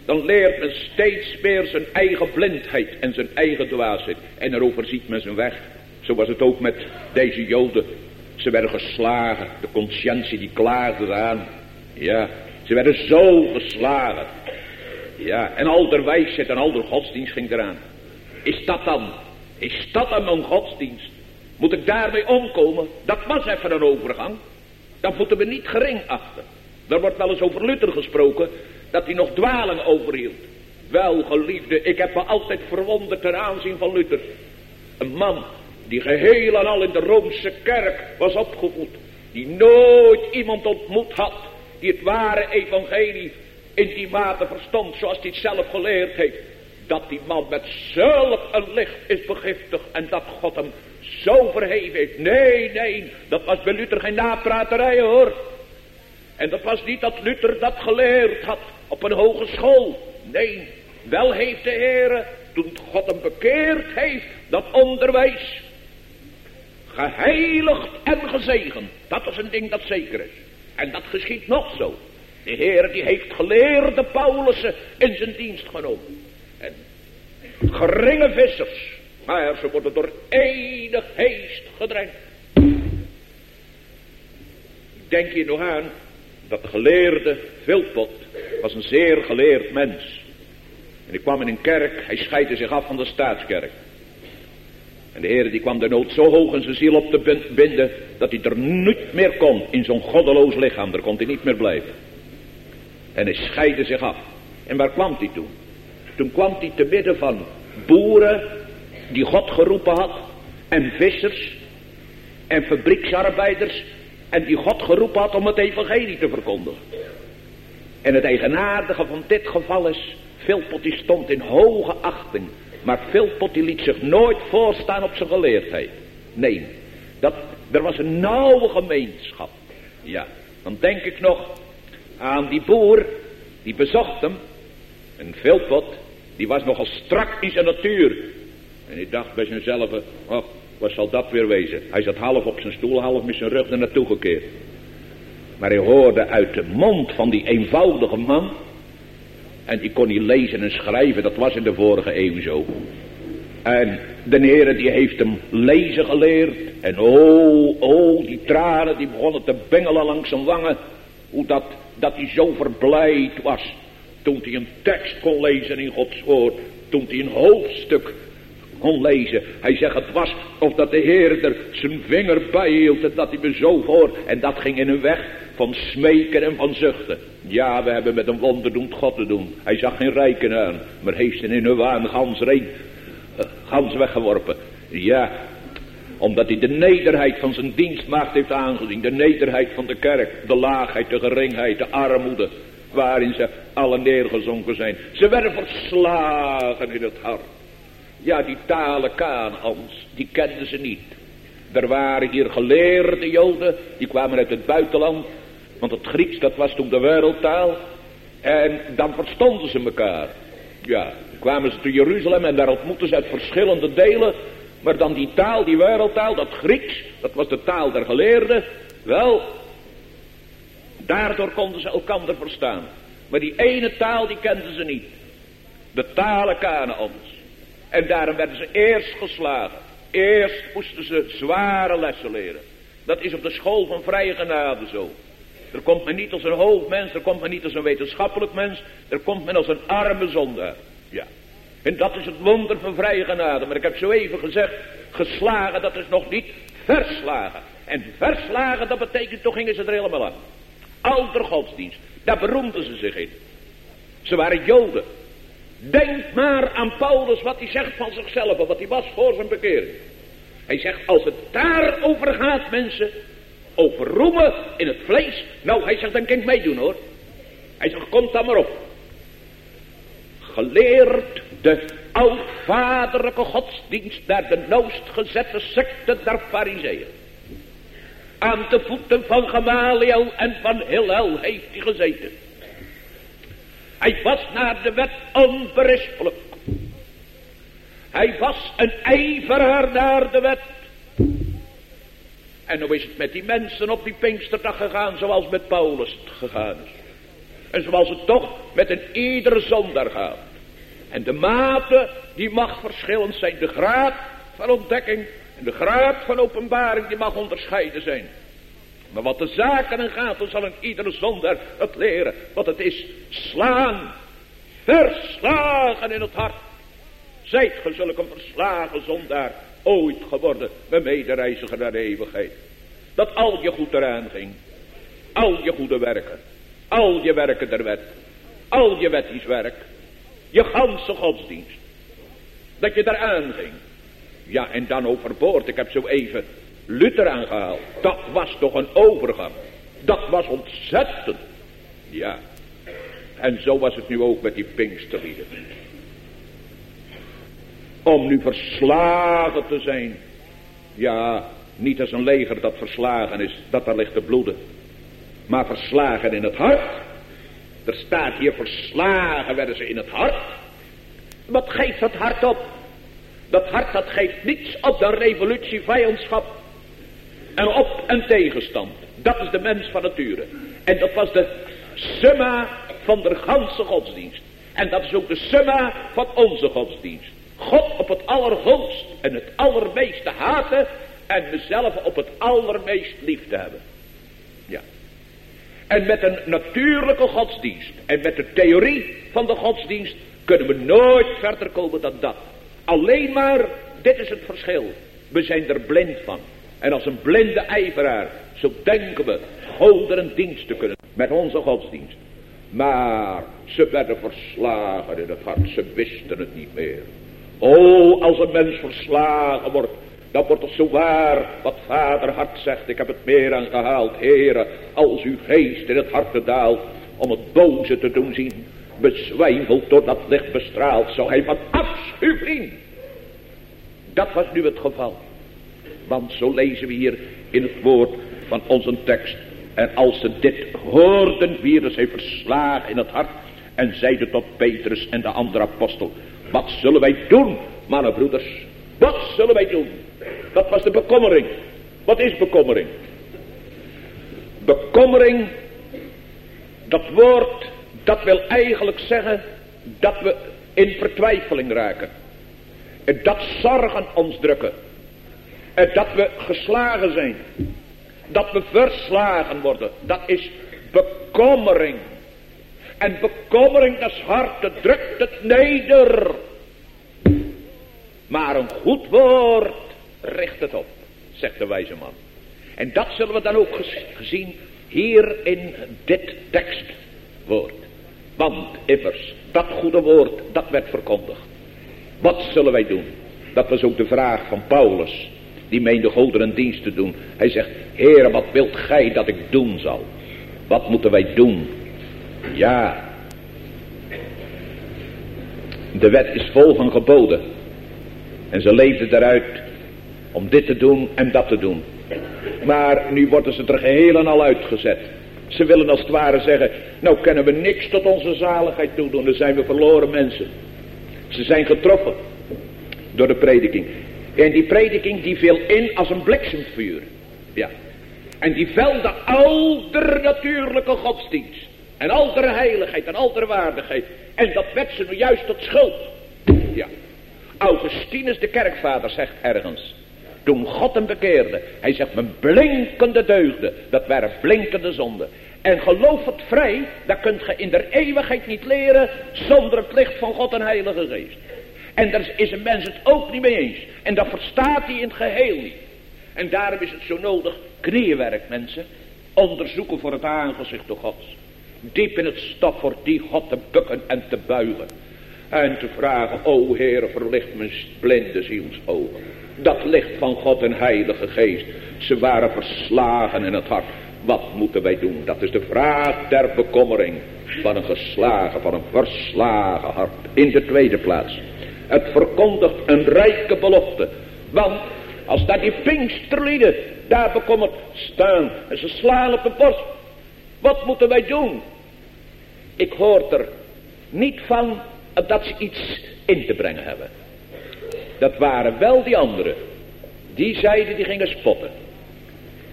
dan leert men steeds meer zijn eigen blindheid en zijn eigen dwaasheid. En daarover ziet men zijn weg. Zo was het ook met deze Joden. Ze werden geslagen. De conscientie die klaagde eraan. Ja, ze werden zo geslagen. Ja, en al der wijsheid en al der godsdienst ging eraan. Is dat dan? Is dat dan mijn godsdienst? Moet ik daarmee omkomen? Dat was even een overgang. Dat moeten we niet gering achten. Er wordt wel eens over Luther gesproken, dat hij nog dwaling overhield. Wel, geliefde, ik heb me altijd verwonderd ten aanzien van Luther. Een man die geheel en al in de Roomse kerk was opgevoed. Die nooit iemand ontmoet had die het ware evangelie in die mate verstond zoals hij het zelf geleerd heeft. Dat die man met zulk een licht is begiftigd en dat God hem zo verheven heeft. Nee, nee, dat was bij Luther geen napraterij hoor. En dat was niet dat Luther dat geleerd had op een hogeschool. Nee, wel heeft de Heere, toen God hem bekeerd heeft, dat onderwijs geheiligd en gezegend. Dat is een ding dat zeker is. En dat geschiet nog zo. De Heere die heeft geleerde Paulussen in zijn dienst genomen. En geringe vissers, maar ze worden door enig geest gedrenkt. Denk je nog aan dat de geleerde Philpot was een zeer geleerd mens. En die kwam in een kerk, hij scheidde zich af van de staatskerk. En de Heer die kwam de nood zo hoog in zijn ziel op te binden, dat hij er niet meer kon in zo'n goddeloos lichaam, daar kon hij niet meer blijven. En hij scheidde zich af. En waar kwam hij toen? Toen kwam hij te midden van boeren die God geroepen had, en vissers, en fabrieksarbeiders, en die God geroepen had om het evangelie te verkondigen. En het eigenaardige van dit geval is, Philpot die stond in hoge achting, maar Philpot die liet zich nooit voorstaan op zijn geleerdheid. Nee, dat, er was een nauwe gemeenschap. Ja, dan denk ik nog aan die boer, die bezocht hem. En Philpot, die was nogal strak in zijn natuur. En hij dacht bij zichzelf, oh, wat zal dat weer wezen? Hij zat half op zijn stoel, half met zijn rug er naartoe gekeerd. Maar hij hoorde uit de mond van die eenvoudige man, en die kon niet lezen en schrijven, dat was in de vorige eeuw zo. En de Heere die heeft hem lezen geleerd. En oh, oh, die tranen die begonnen te bengelen langs zijn wangen. Hoe dat, dat hij zo verblijd was. Toen hij een tekst kon lezen in Gods woord. Toen hij een hoofdstuk kon lezen. Hij zegt het was of dat de Heer er zijn vinger bij hield. En dat hij me zo voor. En dat ging in een weg van smeken en van zuchten. Ja, we hebben met een wonderdoend God te doen. Hij zag geen rijken aan. Maar heeft ze in hun waan gans, rein, uh, gans weggeworpen. Ja, omdat hij de nederheid van zijn dienstmaagd heeft aangezien. De nederheid van de kerk. De laagheid, de geringheid, de armoede. Waarin ze alle neergezonken zijn. Ze werden verslagen in het hart. Ja, die talen Kanaans, die kenden ze niet. Er waren hier geleerde Joden, die kwamen uit het buitenland. Want het Grieks, dat was toen de wereldtaal. En dan verstonden ze elkaar. Ja, dan kwamen ze te Jeruzalem en daar ontmoetten ze uit verschillende delen. Maar dan die taal, die wereldtaal, dat Grieks, dat was de taal der geleerden. Wel, daardoor konden ze elkander verstaan. Maar die ene taal, die kenden ze niet. De talen Kanaans. En daarom werden ze eerst geslagen. Eerst moesten ze zware lessen leren. Dat is op de school van vrije genade zo. Er komt men niet als een hoofdmens, er komt men niet als een wetenschappelijk mens, er komt men als een arme zondaar. Ja. En dat is het wonder van vrije genade. Maar ik heb zo even gezegd, geslagen, dat is nog niet verslagen. En verslagen, dat betekent, toch gingen ze er helemaal aan. Ouder godsdienst, daar beroemden ze zich in. Ze waren Joden. Denk maar aan Paulus, wat hij zegt van zichzelf, of wat hij was voor zijn bekering. Hij zegt, als het daarover gaat, mensen, over roemen in het vlees, nou, hij zegt, dan kan ik meedoen hoor. Hij zegt, komt dan maar op. Geleerd de oudvaderlijke godsdienst naar de noost gezette secte der Farizeeën. Aan de voeten van Gamaliel en van Hillel heeft hij gezeten. Hij was naar de wet onberispelijk. Hij was een ijveraar naar de wet. En hoe is het met die mensen op die Pinksterdag gegaan zoals met Paulus het gegaan is? En zoals het toch met een iedere zondaar gaat. En de mate die mag verschillend zijn. De graad van ontdekking en de graad van openbaring die mag onderscheiden zijn. Maar wat de zaken aan gaat, dan zal een iedere zondaar het leren. Wat het is, slaan, verslagen in het hart. Zijt ge zulke verslagen zondaar ooit geworden, mijn medereiziger naar de eeuwigheid. Dat al je goed eraan ging. Al je goede werken. Al je werken der wet. Al je wettisch werk. Je ganse godsdienst. Dat je eraan ging. Ja, en dan overboord. Ik heb zo even Luther aangehaald. Dat was toch een overgang. Dat was ontzettend. Ja. En zo was het nu ook met die Pinksterlieden. Om nu verslagen te zijn. Ja, niet als een leger dat verslagen is. Dat daar ligt te bloeden. Maar verslagen in het hart. Er staat hier verslagen werden ze in het hart. Wat geeft dat hart op? Dat hart dat geeft niets op dan revolutie, vijandschap. En op en tegenstand. Dat is de mens van nature. En dat was de summa van de ganse godsdienst. En dat is ook de summa van onze godsdienst. God op het allerhoogst en het allermeeste haten. En mezelf op het allermeest lief te hebben. Ja. En met een natuurlijke godsdienst. En met de theorie van de godsdienst. Kunnen we nooit verder komen dan dat. Alleen maar, dit is het verschil. We zijn er blind van. En als een blinde ijveraar. Zo denken we God een dienst te kunnen. Met onze godsdienst. Maar ze werden verslagen in het hart. Ze wisten het niet meer. Oh, als een mens verslagen wordt. Dan wordt het zo waar wat vader hart zegt. Ik heb het meer aangehaald. Heere, als uw geest in het hart daalt. Om het boze te doen zien. Bezwijmeld door dat licht bestraald. Zou hij wat afschuw zien. Dat was nu het geval. Want zo lezen we hier in het woord van onze tekst. En als ze dit hoorden, wierden zij verslagen in het hart. En zeiden tot Petrus en de andere apostel. Wat zullen wij doen, mannenbroeders? Wat zullen wij doen? Dat was de bekommering. Wat is bekommering? Bekommering, dat woord, dat wil eigenlijk zeggen dat we in vertwijfeling raken. Dat zorgen ons drukken. Dat we geslagen zijn. Dat we verslagen worden. Dat is bekommering. En bekommering, dat is hard, dat drukt het neder. Maar een goed woord richt het op, zegt de wijze man. En dat zullen we dan ook gezien hier in dit tekstwoord. Want immers, dat goede woord, dat werd verkondigd. Wat zullen wij doen? Dat was ook de vraag van Paulus. Die meende God een dienst te doen. Hij zegt, Heere, wat wilt gij dat ik doen zal? Wat moeten wij doen? Ja. De wet is vol van geboden. En ze leefden eruit om dit te doen en dat te doen. Maar nu worden ze er geheel en al uitgezet. Ze willen als het ware zeggen, nou kunnen we niks tot onze zaligheid toedoen. Dan zijn we verloren mensen. Ze zijn getroffen door de prediking. En die prediking die viel in als een bliksemvuur. Ja. En die velde al de natuurlijke godsdienst. En al de heiligheid en al de waardigheid. En dat werd ze nu juist tot schuld. Ja. Augustinus de kerkvader zegt ergens. Toen God hem bekeerde. Hij zegt, mijn blinkende deugden. Dat waren blinkende zonden. En geloof het vrij. Dat kunt je in de eeuwigheid niet leren. Zonder het licht van God en Heilige Geest. En daar is een mens het ook niet mee eens. En dat verstaat hij in het geheel niet. En daarom is het zo nodig. Knieënwerk mensen. Onderzoeken voor het aangezicht door Gods. Diep in het stof voor die God te bukken en te buigen. En te vragen, o Heere, verlicht mijn blinde zielsogen. Dat licht van God en Heilige Geest. Ze waren verslagen in het hart. Wat moeten wij doen? Dat is de vraag der bekommering. Van een geslagen, van een verslagen hart. In de tweede plaats. Het verkondigt een rijke belofte. Want als daar die Pinksterlieden daar bekommerd staan. En ze slaan op de borst. Wat moeten wij doen? Ik hoor er niet van dat ze iets in te brengen hebben. Dat waren wel die anderen. Die zeiden, die gingen spotten.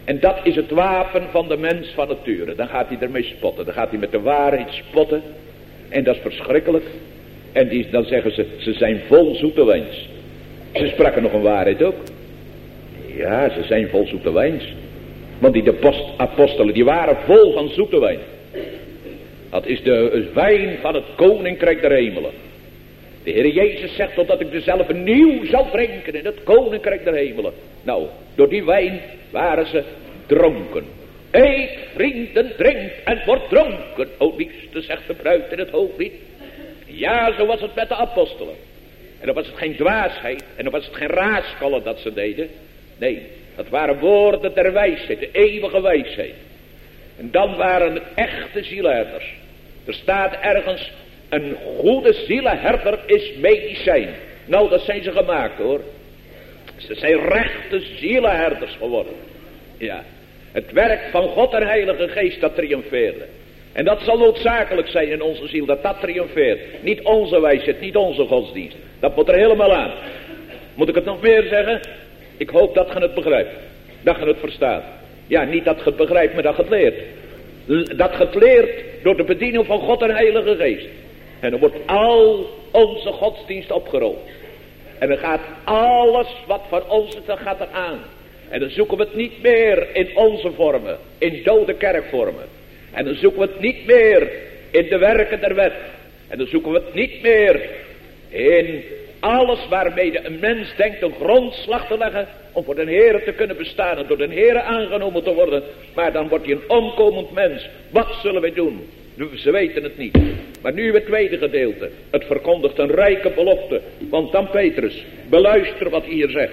En dat is het wapen van de mens van nature. Dan gaat hij ermee spotten. Dan gaat hij met de waarheid spotten. En dat is verschrikkelijk. En die, dan zeggen ze, ze zijn vol zoete wijns. Ze spraken nog een waarheid ook. Ja, ze zijn vol zoete wijns. Want die de post, apostelen, die waren vol van zoete wijn. Dat is de wijn van het koninkrijk der hemelen. De Heer Jezus zegt totdat ik dezelfde nieuw zal drinken in het koninkrijk der hemelen. Nou, door die wijn waren ze dronken. Eet, vrienden, drink en word dronken. O liefste, zegt de bruid in het hooglied. Ja, zo was het met de apostelen. En dan was het geen dwaasheid. En dan was het geen raaskallen dat ze deden. Nee, dat waren woorden der wijsheid. De eeuwige wijsheid. En dan waren het echte zielherders. Er staat ergens, een goede zielherder is medicijn. Nou, dat zijn ze gemaakt hoor. Ze zijn rechte zielherders geworden. Ja, het werk van God en Heilige Geest dat triomfeerde. En dat zal noodzakelijk zijn in onze ziel, dat dat triomfeert. Niet onze wijsheid, niet onze godsdienst. Dat moet er helemaal aan. Moet ik het nog meer zeggen? Ik hoop dat je het begrijpt. Dat je het verstaat. Ja, niet dat je het begrijpt, maar dat je het leert. Dat je het leert door de bediening van God en Heilige Geest. En dan wordt al onze godsdienst opgerold. En dan gaat alles wat van ons is, dan gaat er aan. En dan zoeken we het niet meer in onze vormen, in dode kerkvormen. En dan zoeken we het niet meer in de werken der wet. En dan zoeken we het niet meer in alles waarmee een mens denkt een grondslag te leggen om voor de Heere te kunnen bestaan en door de Heere aangenomen te worden. Maar dan wordt hij een omkomend mens. Wat zullen wij doen? Ze weten het niet. Maar nu het tweede gedeelte. Het verkondigt een rijke belofte. Want dan Petrus, beluister wat hij hier zegt.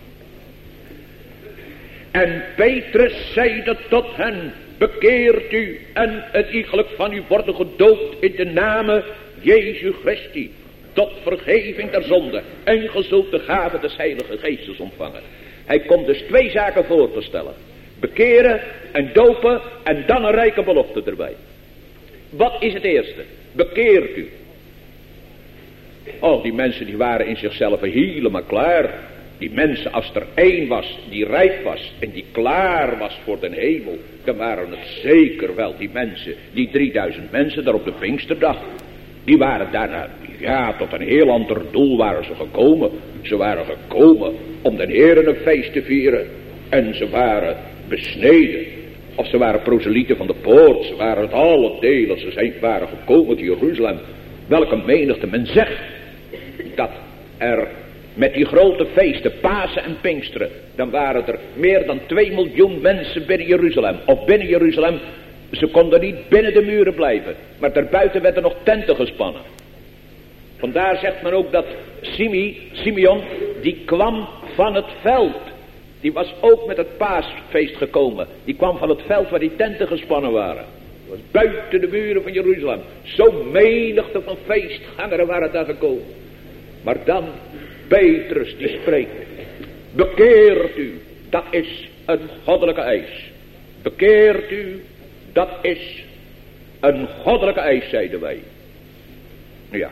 En Petrus zeide tot hen, bekeert u en het iegelijk van u worden gedoopt in de naam Jezus Christi. Tot vergeving der zonde. En ge zult de gave des Heilige Geestes ontvangen. Hij komt dus twee zaken voor te stellen. Bekeren en dopen en dan een rijke belofte erbij. Wat is het eerste? Bekeert u. Oh, die mensen die waren in zichzelf helemaal klaar. Die mensen, als er één was die rijp was en die klaar was voor de hemel, dan waren het zeker wel die mensen, die drieduizend mensen daar op de Pinksterdag. Die waren daarna, ja, tot een heel ander doel waren ze gekomen. Ze waren gekomen om de Heere een feest te vieren. En ze waren besneden. Of ze waren proselieten van de poort. Ze waren het alle delen. Ze zijn, waren gekomen uit Jeruzalem. Welke menigte. Men zegt dat er met die grote feesten, Pasen en Pinksteren, dan waren er meer dan twee miljoen mensen binnen Jeruzalem. Of binnen Jeruzalem. Ze konden niet binnen de muren blijven. Maar daarbuiten werden nog tenten gespannen. Vandaar zegt men ook dat Simi, Simeon, die kwam van het veld. Die was ook met het paasfeest gekomen. Die kwam van het veld waar die tenten gespannen waren. Dat was buiten de muren van Jeruzalem. Zo'n menigte van feestgangeren waren daar gekomen. Maar dan Petrus die spreekt. Bekeert u. Dat is een goddelijke eis. Bekeert u. Dat is een goddelijke eis, zeiden wij. Ja.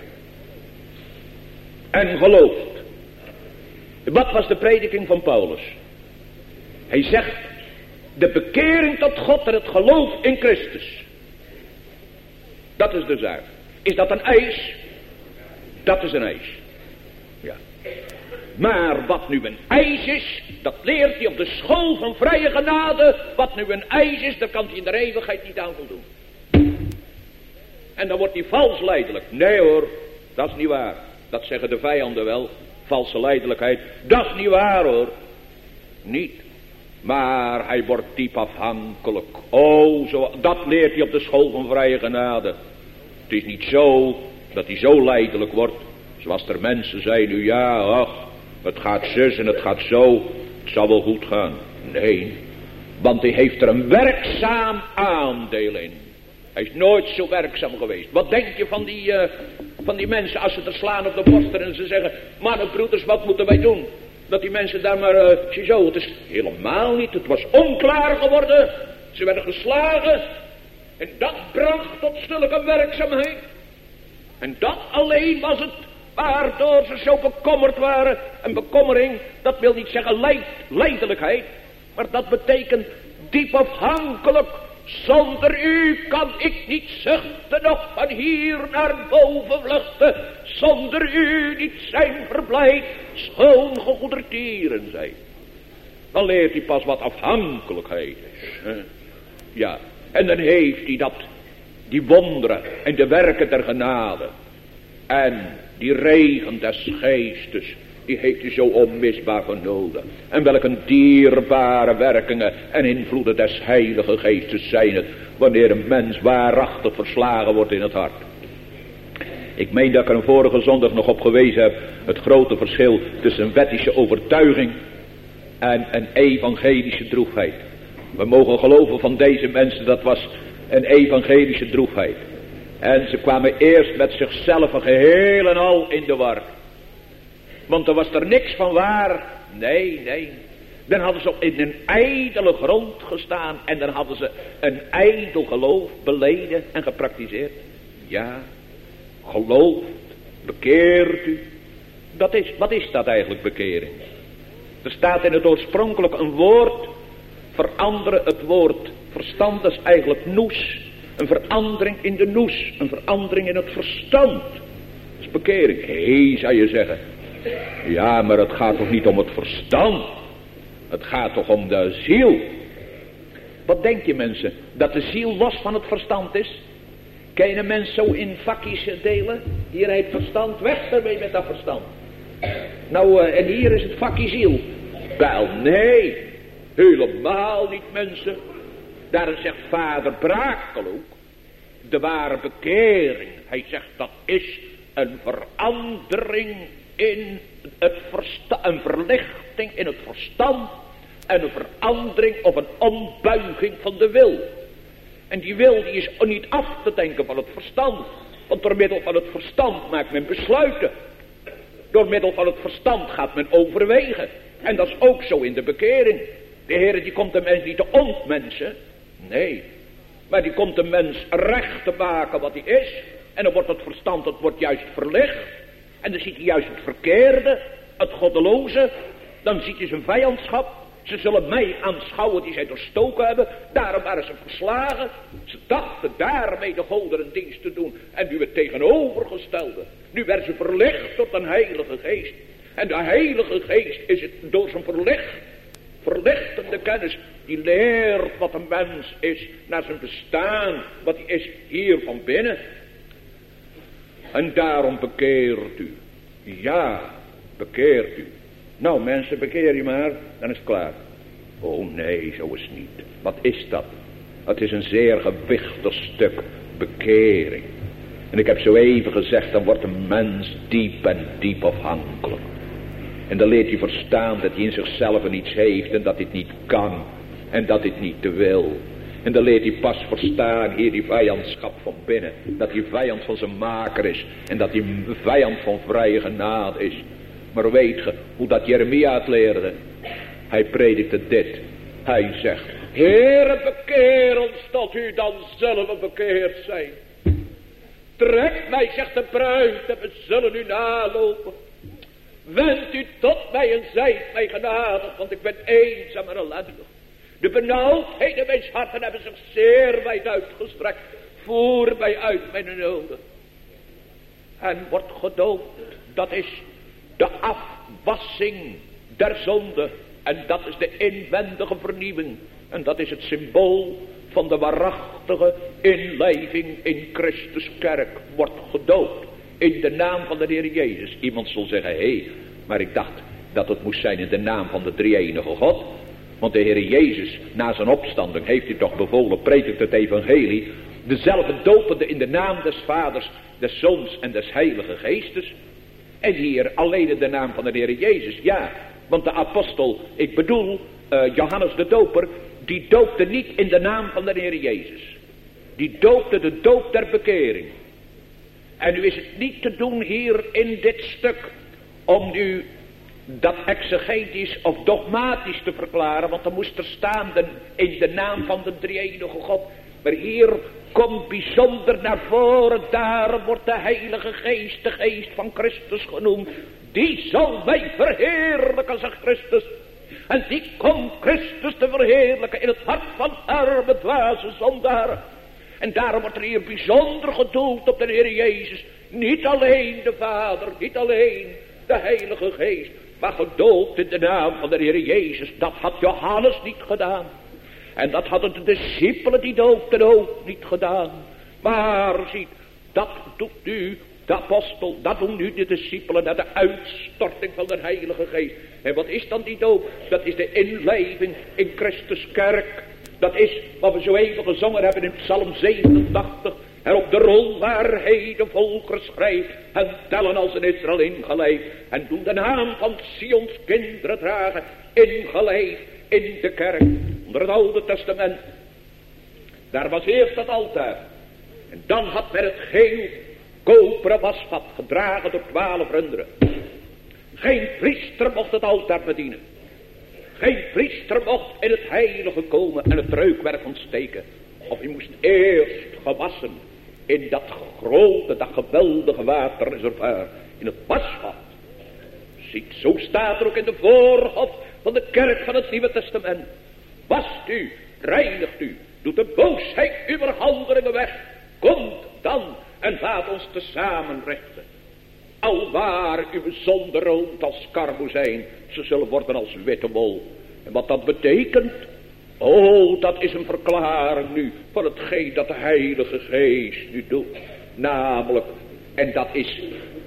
En gelooft. Wat was de prediking van Paulus? Hij zegt, de bekering tot God en het geloof in Christus. Dat is de zaak. Is dat een eis? Dat is een eis. Ja. Maar wat nu een eis is, dat leert hij op de school van vrije genade. Wat nu een eis is, daar kan hij in de eeuwigheid niet aan voldoen. En dan wordt hij vals lijdelijk. Nee hoor, dat is niet waar. Dat zeggen de vijanden wel. Valse lijdelijkheid. Dat is niet waar hoor. Niet. Maar hij wordt diep afhankelijk. Oh, zo, dat leert hij op de school van vrije genade. Het is niet zo dat hij zo lijdelijk wordt. Zoals er mensen zijn nu, ja, ach, het gaat zus en het gaat zo. Het zal wel goed gaan. Nee, want hij heeft er een werkzaam aandeel in. Hij is nooit zo werkzaam geweest. Wat denk je van die, uh, van die mensen als ze er slaan op de borst en ze zeggen, mannen, broeders, wat moeten wij doen? Dat die mensen daar maar, uh, ziezo, het is helemaal niet. Het was onklaar geworden. Ze werden geslagen. En dat bracht tot zulke werkzaamheid. En dat alleen was het waardoor ze zo bekommerd waren. En bekommering, dat wil niet zeggen leid, lijdelijkheid. Maar dat betekent diep afhankelijk. Zonder u kan ik niet zuchten nog van hier naar boven vluchten. Zonder u niet zijn verblijd, schoon gegoedertieren zijn. Dan leert hij pas wat afhankelijkheid is. Hè? Ja, en dan heeft hij dat, die wonderen en de werken der genade. En die regen des geestes, die heeft hij zo onmisbaar genoten. En welke dierbare werkingen en invloeden des heilige geestes zijn het, wanneer een mens waarachtig verslagen wordt in het hart. Ik meen dat ik er een vorige zondag nog op gewezen heb, het grote verschil tussen een wettische overtuiging en een evangelische droefheid. We mogen geloven van deze mensen, dat was een evangelische droefheid. En ze kwamen eerst met zichzelf geheel en al in de war. Want er was er niks van waar. Nee, nee. Dan hadden ze in een ijdele grond gestaan. En dan hadden ze een ijdel geloof beleden en gepraktiseerd. Ja, gelooft, bekeert u. Dat is, wat is dat eigenlijk, bekering? Er staat in het oorspronkelijk een woord. Veranderen het woord verstand, dat is eigenlijk noes. Een verandering in de noes. Een verandering in het verstand. Dat is bekering. Hé, zou je zeggen. Ja, maar het gaat toch niet om het verstand. Het gaat toch om de ziel. Wat denk je, mensen? Dat de ziel los van het verstand is? Kan je een mens zo in vakjes delen? Hier heeft verstand, weg ermee met dat verstand. Nou, uh, en hier is het vakje ziel. Wel, nee. Helemaal niet, mensen. Daar zegt vader Brakel ook. De ware bekering. Hij zegt dat is een verandering in het verstand. Een verlichting in het verstand. En een verandering of een ombuiging van de wil. En die wil die is niet af te denken van het verstand. Want door middel van het verstand maakt men besluiten. Door middel van het verstand gaat men overwegen. En dat is ook zo in de bekering. De Heer die komt de mens niet te ontmensen. Nee. Maar die komt de mens recht te maken wat hij is. En dan wordt het verstand, het wordt juist verlicht. En dan ziet hij juist het verkeerde, het goddeloze. Dan ziet hij zijn vijandschap. Ze zullen mij aanschouwen die zij doorstoken hebben. Daarom waren ze verslagen. Ze dachten daarmee de godderen dienst te doen. En nu het tegenovergestelde. Nu werden ze verlicht tot een heilige geest. En de heilige geest is het door zijn verlicht, verlichtende kennis. Die leert wat een mens is naar zijn bestaan. Wat hij is hier van binnen. En daarom bekeert u. Ja, bekeert u. Nou mensen, bekeer je maar, dan is het klaar. Oh nee, zo is het niet. Wat is dat? Het is een zeer gewichtig stuk bekering. En ik heb zo even gezegd, dan wordt een mens diep en diep afhankelijk. En dan leert hij verstaan dat hij in zichzelf iets heeft en dat hij het niet kan. En dat hij het niet te wil. En dan leert hij pas verstaan, hier die vijandschap van binnen. Dat hij vijand van zijn maker is. En dat hij vijand van vrije genade is. Maar weet je hoe dat Jeremia het leerde? Hij predikte dit. Hij zegt, Heere, bekeer ons tot u dan zullen we bekeerd zijn. Trek mij, zegt de bruid, en we zullen u nalopen. Wend u tot mij en zijt mij genadig, want ik ben eenzaam en ellendig. De benauwdheden in mijn harten hebben zich zeer wijd uitgestrekt. Voer mij uit mijn noden. En wordt gedoopt. Dat is de afwassing der zonde. En dat is de inwendige vernieuwing. En dat is het symbool van de waarachtige inlijving in Christus kerk. Wordt gedoopt in de naam van de Heer Jezus. Iemand zal zeggen, hé, hey, maar ik dacht dat het moest zijn in de naam van de drie-enige God. Want de Heer Jezus, na zijn opstanding, heeft hij toch bevolen, predikt het evangelie, dezelfde dopende in de naam des Vaders, des Zoons en des Heilige Geestes. En hier alleen in de naam van de Heer Jezus, ja. Want de apostel, ik bedoel, uh, Johannes de Doper, die doopte niet in de naam van de Heer Jezus. Die doopte de doop der bekering. En nu is het niet te doen hier in dit stuk, om nu dat exegetisch of dogmatisch te verklaren, want dan moest er staan de, in de naam van de drie-enige God. Maar hier komt bijzonder naar voren, daarom wordt de Heilige Geest, de Geest van Christus genoemd. Die zal mij verheerlijken, zegt Christus. En die komt Christus te verheerlijken in het hart van arme, dwaze zondaren. En daarom wordt er hier bijzonder gedoopt op de Heer Jezus. Niet alleen de Vader, niet alleen de Heilige Geest, maar gedoopt in de naam van de Heer Jezus. Dat had Johannes niet gedaan. En dat hadden de discipelen die doopten ook niet gedaan. Maar ziet, dat doet nu de apostel, dat doen nu de discipelen na de uitstorting van de Heilige Geest. En wat is dan die doop? Dat is de inlijving in Christus kerk. Dat is wat we zo even gezongen hebben in Psalm zevenentachtig. En op de rol waar hij de volkeren schrijft. En tellen als een Israël ingeleid. En doen de naam van Sions kinderen dragen. Ingeleid in de kerk. Onder het Oude Testament. Daar was eerst het altaar. En dan had men het geel koperen wasvat gedragen door twaalf runderen. Geen priester mocht het altaar bedienen. Geen priester mocht in het heilige komen en het reukwerk ontsteken. Of hij moest eerst gewassen in dat grote, dat geweldige waterreservoir. In het wasvat. Ziet, zo staat er ook in de voorhof van de kerk van het Nieuwe Testament. Wast u, reinigt u, doet de boosheid uw handelingen weg. Komt dan en laat ons tezamen rechten. Alwaar uw zonde rood als karmozijn, ze zullen worden als witte wol. En wat dat betekent? Oh, dat is een verklaring nu van hetgeen dat de Heilige Geest nu doet. Namelijk, en dat is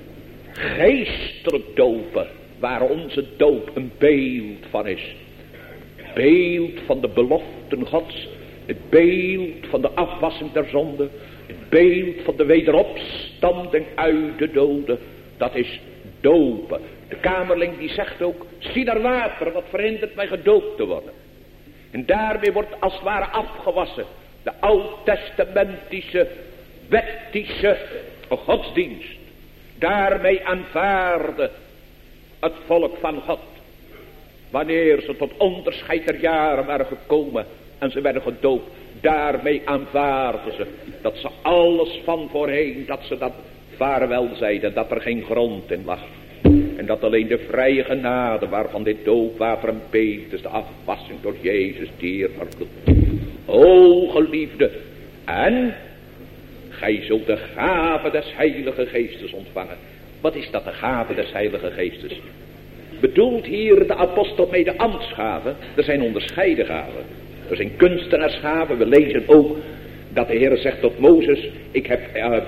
geestelijk dopen, waar onze doop een beeld van is. Beeld van de beloften Gods, het beeld van de afwassing der zonde, het beeld van de wederopstanding uit de doden. Dat is dopen. De kamerling die zegt ook, zie naar water, wat verhindert mij gedoopt te worden. En daarmee wordt als het ware afgewassen de oud-testamentische, wettische godsdienst. Daarmee aanvaarde het volk van God, wanneer ze tot onderscheid der jaren waren gekomen en ze werden gedoopt, daarmee aanvaarden ze dat ze alles van voorheen, dat ze dat vaarwel zeiden, dat er geen grond in lag. En dat alleen de vrije genade waarvan dit doopwater een beeld is, de afwassing door Jezus dierbaar bloed. O geliefde, en gij zult de gave des Heilige Geestes ontvangen. Wat is dat, de gave des Heilige Geestes? Bedoelt hier de apostel mee de ambtsgaven? Er zijn onderscheiden gaven. Er zijn kunstenaarsgaven. We lezen ook dat de Heer zegt tot Mozes, ik heb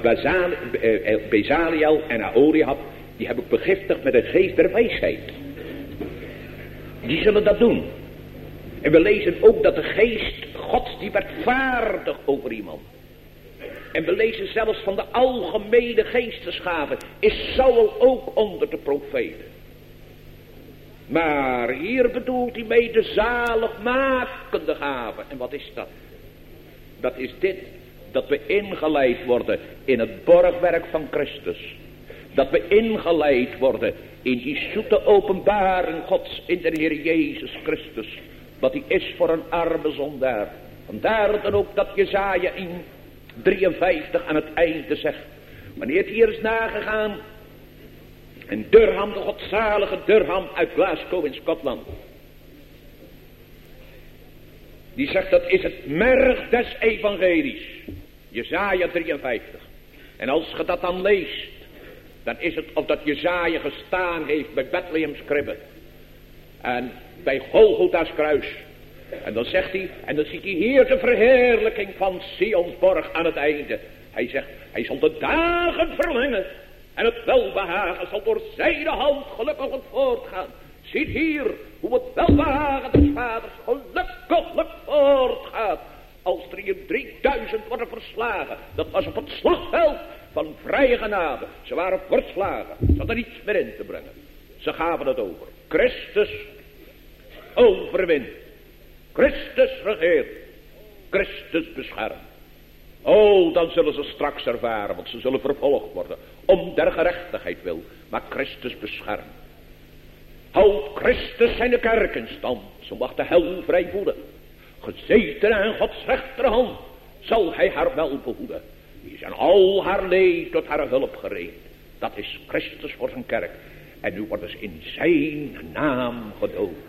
uh, Bezaliel en Aholiab, die heb ik begiftigd met een geest der wijsheid. Die zullen dat doen. En we lezen ook dat de geest Gods, die werd vaardig over iemand. En we lezen zelfs van de algemene geestesgaven, is Saul ook onder de profeten. Maar hier bedoelt hij mee de zaligmakende gaven. En wat is dat? Dat is dit, dat we ingeleid worden in het borgwerk van Christus. Dat we ingeleid worden in die zoete openbaring Gods in de Heer Jezus Christus. Wat hij is voor een arme zondaar. Vandaar dan ook dat Jesaja in drieënvijftig aan het einde zegt. Wanneer het hier is nagegaan. En Durham, de godzalige Durham uit Glasgow in Schotland. Die zegt dat is het merg des evangelies. Jesaja drieënvijftig. En als je dat dan leest. Dan is het of dat Jesaja gestaan heeft bij Bethlehem's kribbe. En bij Golgotha's kruis. En dan zegt hij, en dan ziet hij hier de verheerlijking van Sionsborg aan het einde. Hij zegt, hij zal de dagen verlengen. En het welbehagen zal door zijn hand gelukkig voortgaan. Ziet hier hoe het welbehagen des vaders gelukkig voortgaat. Als er hier drieduizend worden verslagen. Dat was op het slagveld van vrije genade. Ze waren verslagen. Ze hadden niets meer in te brengen. Ze gaven het over. Christus overwint. Christus regeert. Christus beschermt. Oh, dan zullen ze straks ervaren, want ze zullen vervolgd worden. Om der gerechtigheid wil. Maar Christus beschermt. Houdt Christus zijn kerk in stand. Zo mag de hel vrij voeden. Gezeten aan Gods rechterhand zal hij haar wel behoeden. Die is aan al haar leed tot haar hulp gereed. Dat is Christus voor zijn kerk. En nu worden ze in zijn naam gedoopt.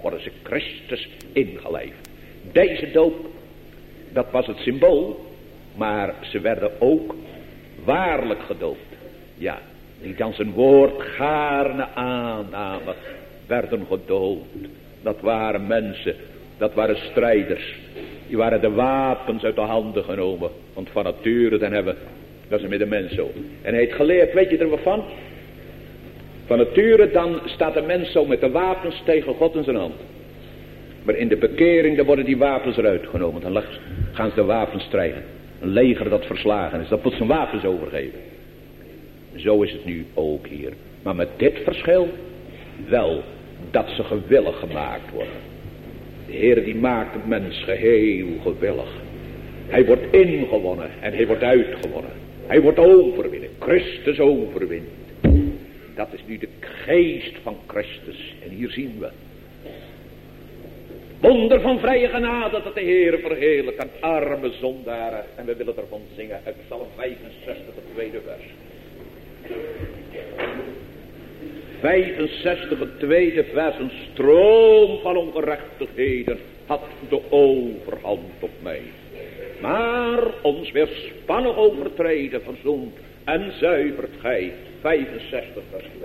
worden ze Christus ingelijfd. Deze doop, dat was het symbool, maar ze werden ook waarlijk gedoopt. Ja, die dan zijn woord gaarne aannamen, werden gedoopt. Dat waren mensen, dat waren strijders. Die waren de wapens uit de handen genomen. Want van nature, dan hebben, dat is met de mens zo. En hij heeft geleerd, weet je er wat van? Van nature dan staat de mens zo met de wapens tegen God in zijn hand. Maar in de bekering dan worden die wapens eruit genomen. Dan gaan ze de wapens strijden. Een leger dat verslagen is, dat moet zijn wapens overgeven. Zo is het nu ook hier. Maar met dit verschil wel dat ze gewillig gemaakt worden. De Heer die maakt de mens geheel gewillig. Hij wordt ingewonnen en hij wordt uitgewonnen. Hij wordt overwinnen. Christus overwint. Dat is nu de geest van Christus. En hier zien we. Wonder van vrije genade dat de Heer verheerlijkt aan arme zondaren. En we willen ervan zingen uit Psalm vijfenzestig, het tweede vers. vijfenzestig, het tweede vers. Een stroom van ongerechtigheden had de overhand op mij. Maar ons weerspannig overtreden verzoent en zuivert gij. vijfenzestig vers twee.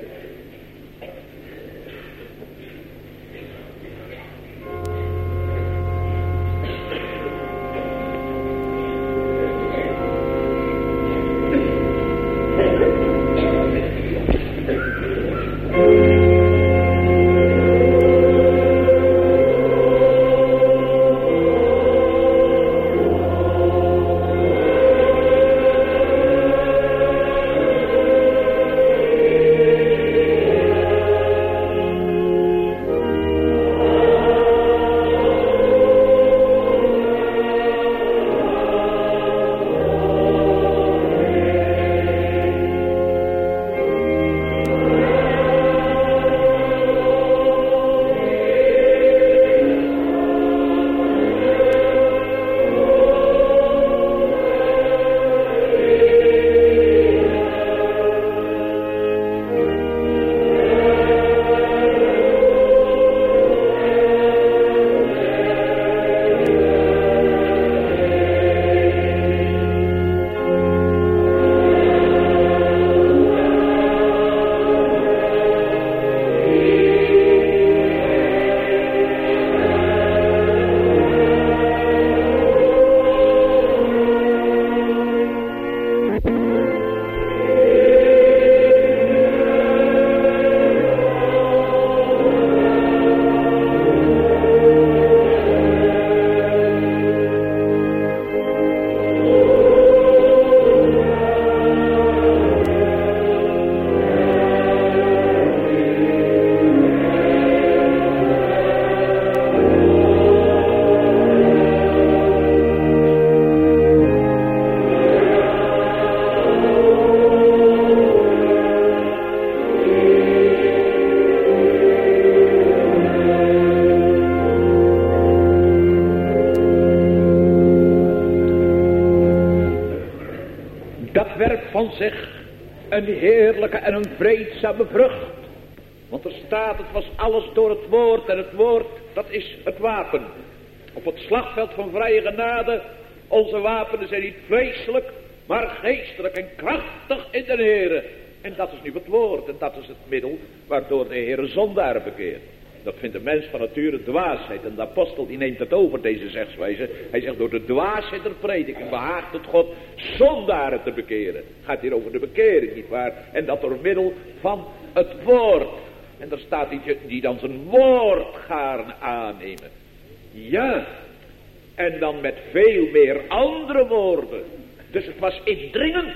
Van zich een heerlijke en een vreedzame vrucht. Want er staat, het was alles door het woord. En het woord, dat is het wapen. Op het slagveld van vrije genade. Onze wapenen zijn niet vleeselijk, maar geestelijk en krachtig in de Heere. En dat is nu het woord. En dat is het middel waardoor de Heere zondaren bekeert. Dat vindt de mens van nature dwaasheid. En de apostel die neemt het over, deze zegswijze. Hij zegt, door de dwaasheid der prediking behaagt het God zondaren te bekeren. Het gaat hier over de bekering, nietwaar? En dat door middel van het woord. En er staat die, die dan zijn woord gaan aannemen. Ja. En dan met veel meer andere woorden. Dus het was indringend.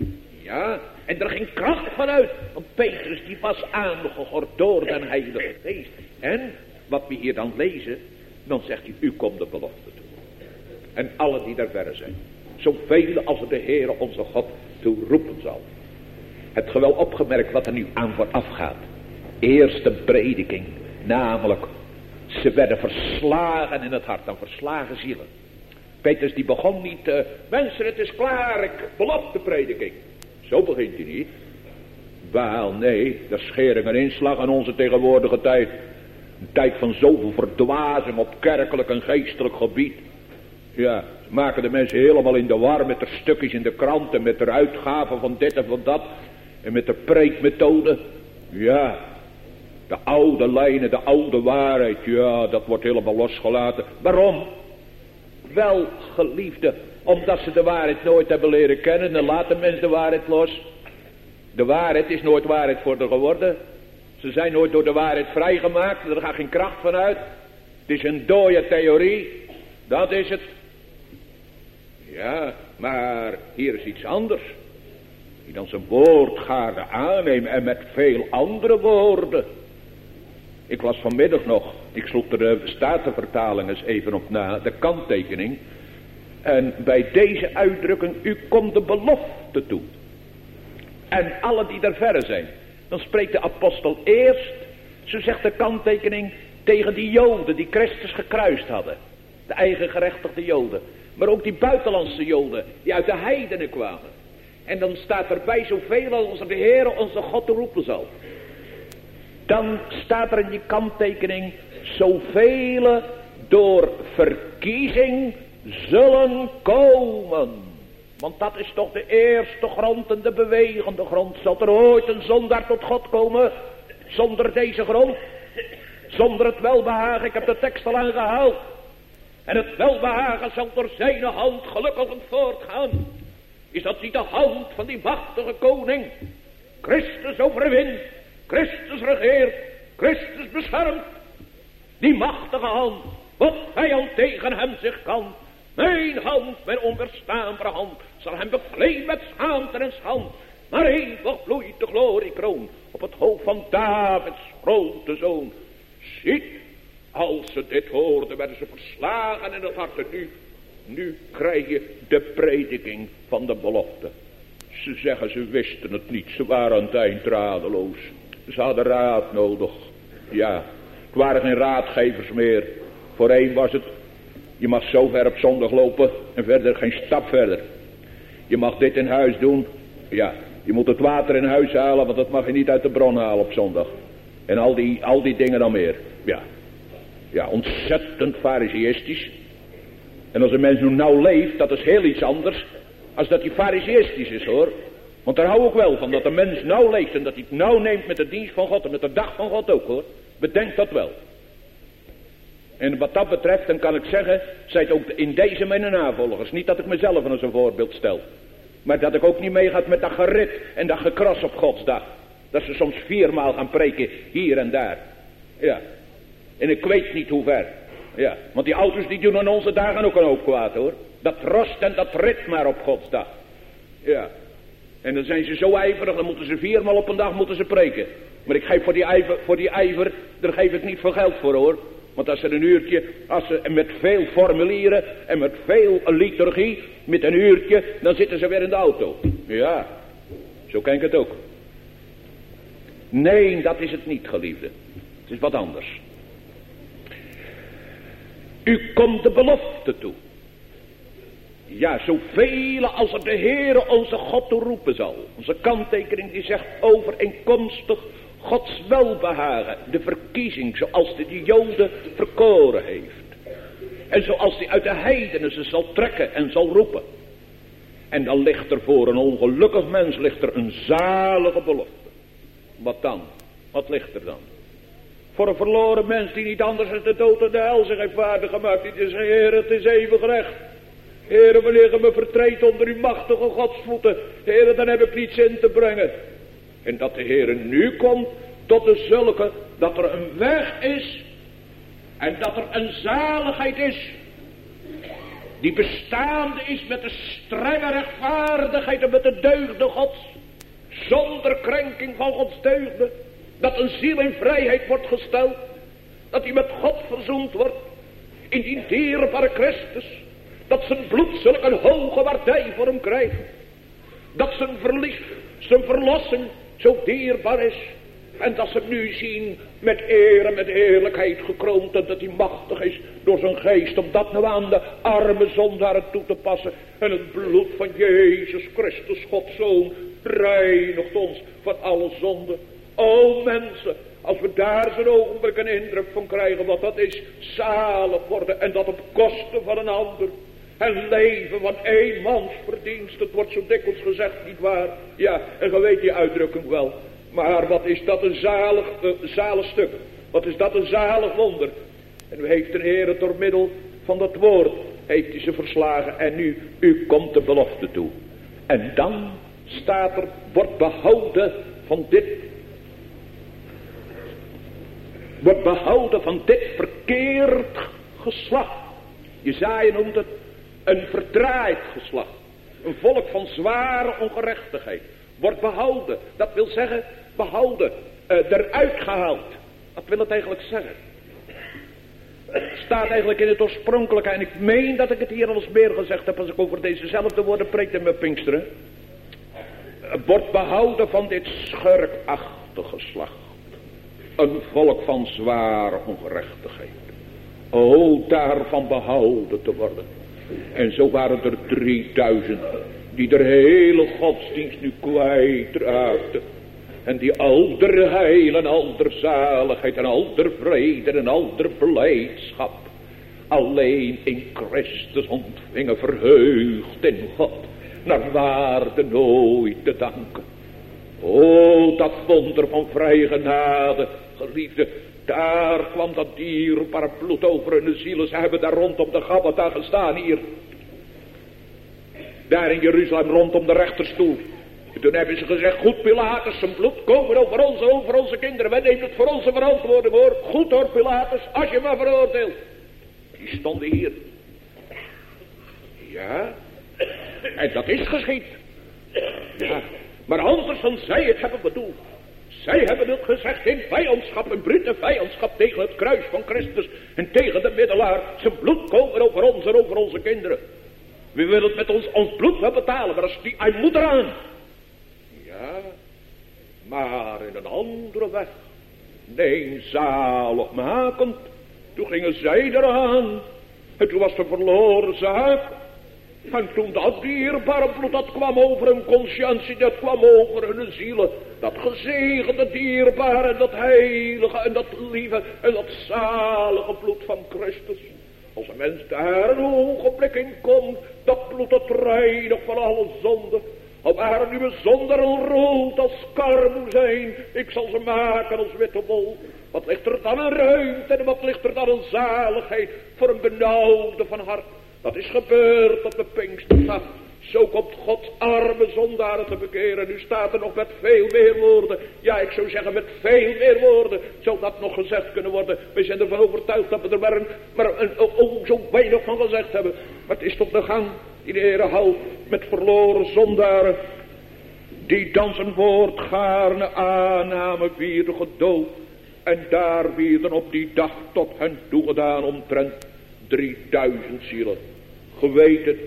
Ja. En er ging kracht vanuit. Want Petrus die was aangegord door de Heilige Geest. En wat we hier dan lezen. Dan zegt hij, u komt de belofte toe. En alle die daar verre zijn. Zoveel als er de Heere onze God toe roepen zal. Hebt ge wel opgemerkt wat er nu aan vooraf gaat. Eerste prediking. Namelijk. Ze werden verslagen in het hart. Dan verslagen zielen. Petrus die begon niet. Uh, mensen het is klaar. Ik belofte prediking. Zo begint hij niet. Wel nee. De schering en inslag in onze tegenwoordige tijd. Een tijd van zoveel verdwazing op kerkelijk en geestelijk gebied. Ja, maken de mensen helemaal in de war met de stukjes in de krant en met de uitgaven van dit en van dat. En met de preekmethode. Ja, de oude lijnen, de oude waarheid. Ja, dat wordt helemaal losgelaten. Waarom? Wel, geliefde, omdat ze de waarheid nooit hebben leren kennen. Dan laat de mens de waarheid los. De waarheid is nooit waarheid voor de geworden. Ze zijn nooit door de waarheid vrijgemaakt. Er gaat geen kracht van uit. Het is een dode theorie. Dat is het. Ja, maar hier is iets anders. Die dan zijn woordgaarde aannemen en met veel andere woorden. Ik las vanmiddag nog, ik sloeg de Statenvertaling eens even op na, de kanttekening. En bij deze uitdrukking, u komt de belofte toe. En alle die er verre zijn. Dan spreekt de apostel eerst, zo zegt de kanttekening, tegen die Joden die Christus gekruist hadden. De eigen gerechtigde Joden. Maar ook die buitenlandse Joden, die uit de heidenen kwamen. En dan staat erbij zoveel als de Heere onze God roepen zal. Dan staat er in die kanttekening, zoveel door verkiezing zullen komen. Want dat is toch de eerste grond en de bewegende grond. Zal er ooit een zondaar tot God komen zonder deze grond? Zonder het welbehagen, ik heb de tekst al aangehaald. En het welbehagen zal door zijn hand gelukkig voortgaan. Is dat niet de hand van die machtige koning? Christus overwint, Christus regeert, Christus beschermt. Die machtige hand, wat vijand tegen hem zich kan. Mijn hand, mijn onweerstaanbare hand, zal hem bekleed met schaamte en schand. Maar eeuwig bloeit de gloriekroon op het hoofd van Davids grote zoon. Ziet, als ze dit hoorden, werden ze verslagen in het hart. En nu, nu krijg je de prediking van de belofte. Ze zeggen, ze wisten het niet. Ze waren aan het eind radeloos. Ze hadden raad nodig. Ja, het waren geen raadgevers meer. Voorheen was het, je mag zo ver op zondag lopen en verder geen stap verder. Je mag dit in huis doen. Ja, je moet het water in huis halen, want dat mag je niet uit de bron halen op zondag. En al die, al die dingen dan meer. Ja, ja, ontzettend fariseïstisch. En als een mens nu nou leeft, dat is heel iets anders als dat hij fariseïstisch is, hoor. Want daar hou ik wel van, dat de mens nou leeft en dat hij het nou neemt met de dienst van God en met de dag van God ook, hoor. Bedenk dat wel. En wat dat betreft, dan kan ik zeggen, zijt ook in deze mijn navolgers. Niet dat ik mezelf als een voorbeeld stel. Maar dat ik ook niet meegaat met dat gerit en dat gekras op Godsdag. Dat ze soms viermaal gaan preken, hier en daar. Ja. En ik weet niet hoe ver. Ja. Want die auto's die doen in onze dagen ook een hoop kwaad, hoor. Dat rost en dat rit maar op Godsdag. Ja. En dan zijn ze zo ijverig, dan moeten ze viermaal op een dag moeten ze preken. Maar ik geef voor die ijver, voor die ijver, daar geef ik niet veel geld voor, hoor. Want als ze een uurtje, als ze met veel formulieren en met veel liturgie, met een uurtje, dan zitten ze weer in de auto. Ja, zo ken ik het ook. Nee, dat is het niet, geliefde. Het is wat anders. U komt de belofte toe. Ja, zoveel als er de Heere onze God toe roepen zal. Onze kanttekening die zegt overeenkomstig Gods welbehagen, de verkiezing zoals de die Joden verkoren heeft. En zoals die uit de heidenen ze zal trekken en zal roepen. En dan ligt er voor een ongelukkig mens ligt er een zalige belofte. Wat dan? Wat ligt er dan? Voor een verloren mens die niet anders dan de dood en de hel zich heeft waardig gemaakt. Die zegt, Heer, het is eeuwig recht. Heer, wanneer ge me vertreedt onder uw machtige godsvoeten. Heer, dan heb ik niets in te brengen. En dat de Heer nu komt tot de zulke, dat er een weg is. En dat er een zaligheid is. Die bestaande is met de strenge rechtvaardigheid en met de deugden Gods. Zonder krenking van Gods deugden. Dat een ziel in vrijheid wordt gesteld. Dat hij met God verzoend wordt. In die dierbare Christus. Dat zijn bloed zulke een hoge waardij voor hem krijgt. Dat zijn verlies, zijn verlossing zo dierbaar is. En dat ze het nu zien met eer en met heerlijkheid gekroond. En dat hij machtig is door zijn geest om dat nou aan de arme zondaren toe te passen. En het bloed van Jezus Christus, Gods Zoon, reinigt ons van alle zonde. O mensen, Als we daar zo'n ogenblik een indruk van krijgen wat dat is, zalig worden en dat op kosten van een ander. En leven van één mans verdienst, het wordt zo dikwijls gezegd, niet waar? Ja, en je weet die uitdrukking wel. Maar wat is dat een zalig, uh, zalig stuk? Wat is dat een zalig wonder? En u heeft de Heer door middel van dat woord, heeft hij ze verslagen. En nu, u komt de belofte toe. En dan staat er, wordt behouden van dit. Wordt behouden van dit verkeerd geslacht. Jesaja noemt het een verdraaid geslacht. Een volk van zware ongerechtigheid. Wordt behouden. Dat wil zeggen, behouden. Uh, eruit gehaald. Wat wil het eigenlijk zeggen? Het staat eigenlijk in het oorspronkelijke. En ik meen dat ik het hier al eens meer gezegd heb. Als ik over dezezelfde woorden preek in mijn Pinksteren. Uh, wordt behouden van dit schurkachtige geslacht. Een volk van zware ongerechtigheid. O, daarvan behouden te worden. En zo waren er drieduizend die de hele godsdienst nu kwijtraakten. En die al der heil en al der zaligheid en al der vrede en al der blijdschap alleen in Christus ontvingen, verheugd in God, naar waarde nooit te danken. O, dat wonder van vrije genade, geliefde, daar kwam dat dierbare bloed over hun zielen. Ze hebben daar rondom de Gabbatha gestaan, hier. Daar in Jeruzalem, rondom de rechterstoel. En toen hebben ze gezegd, goed Pilatus, zijn bloed komen over ons, over onze kinderen. Wij nemen het voor onze verantwoording hoor. Goed hoor Pilatus, als je maar veroordeelt. Die stonden hier. Ja, en dat is geschied. Ja, maar anders dan zij het hebben bedoeld. Zij hebben het gezegd in vijandschap, een brute vijandschap tegen het kruis van Christus en tegen de middelaar. Zijn bloed komen over ons en over onze kinderen. We willen het met ons, ons bloed wel betalen, maar als die, hij moet eraan. Ja, maar in een andere weg. Nee, zaligmakend. Toen gingen zij eraan. En toen was de verloren zaak. En toen dat dierbare bloed, dat kwam over hun conscientie, dat kwam over hun zielen. Dat gezegende dierbare, dat heilige en dat lieve en dat zalige bloed van Christus. Als een mens daar een ogenblik in komt, dat bloed dat reinigt van alle zonde. Al waren uw zonderen rood als karmoe zijn, ik zal ze maken als witte wol. Wat ligt er dan een ruimte en wat ligt er dan een zaligheid voor een benauwde van hart. Dat is gebeurd op de Pinksterdag. Zo komt Gods arme zondaren te bekeren. Nu staat er nog met veel meer woorden. Ja, ik zou zeggen met veel meer woorden. Zou dat nog gezegd kunnen worden. We zijn ervan overtuigd dat we er maar, een, maar een, oh, zo weinig van gezegd hebben. Maar het is tot de gang die de Heere houdt met verloren zondaren. Die dan zijn woord gaarne aannamen, wierden gedood. En daar wierden op die dag tot hen toegedaan omtrent drieduizend zielen. Ge weet het.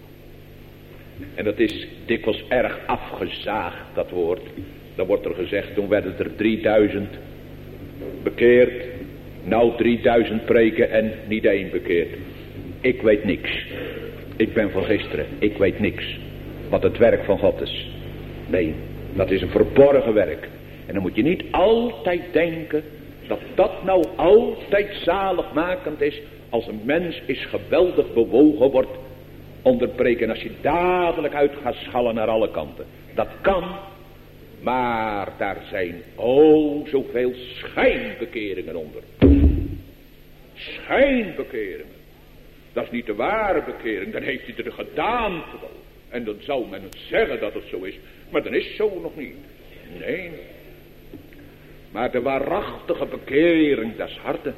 En dat is dikwijls erg afgezaagd, dat woord. Dan wordt er gezegd, toen werden er drieduizend bekeerd. Nou drieduizend preken en niet één bekeerd. Ik weet niks. Ik ben van gisteren. Ik weet niks. Wat het werk van God is. Nee, dat is een verborgen werk. En dan moet je niet altijd denken dat dat nou altijd zaligmakend is. Als een mens is geweldig bewogen wordt onder preken. Als je dadelijk uit gaat schallen naar alle kanten. Dat kan. Maar daar zijn oh zoveel schijnbekeringen onder. Schijnbekeringen. Dat is niet de ware bekering. Dan heeft hij er gedaan gewoon. En dan zou men het zeggen dat het zo is. Maar dan is het zo nog niet. Nee. Maar de waarachtige bekering des harten.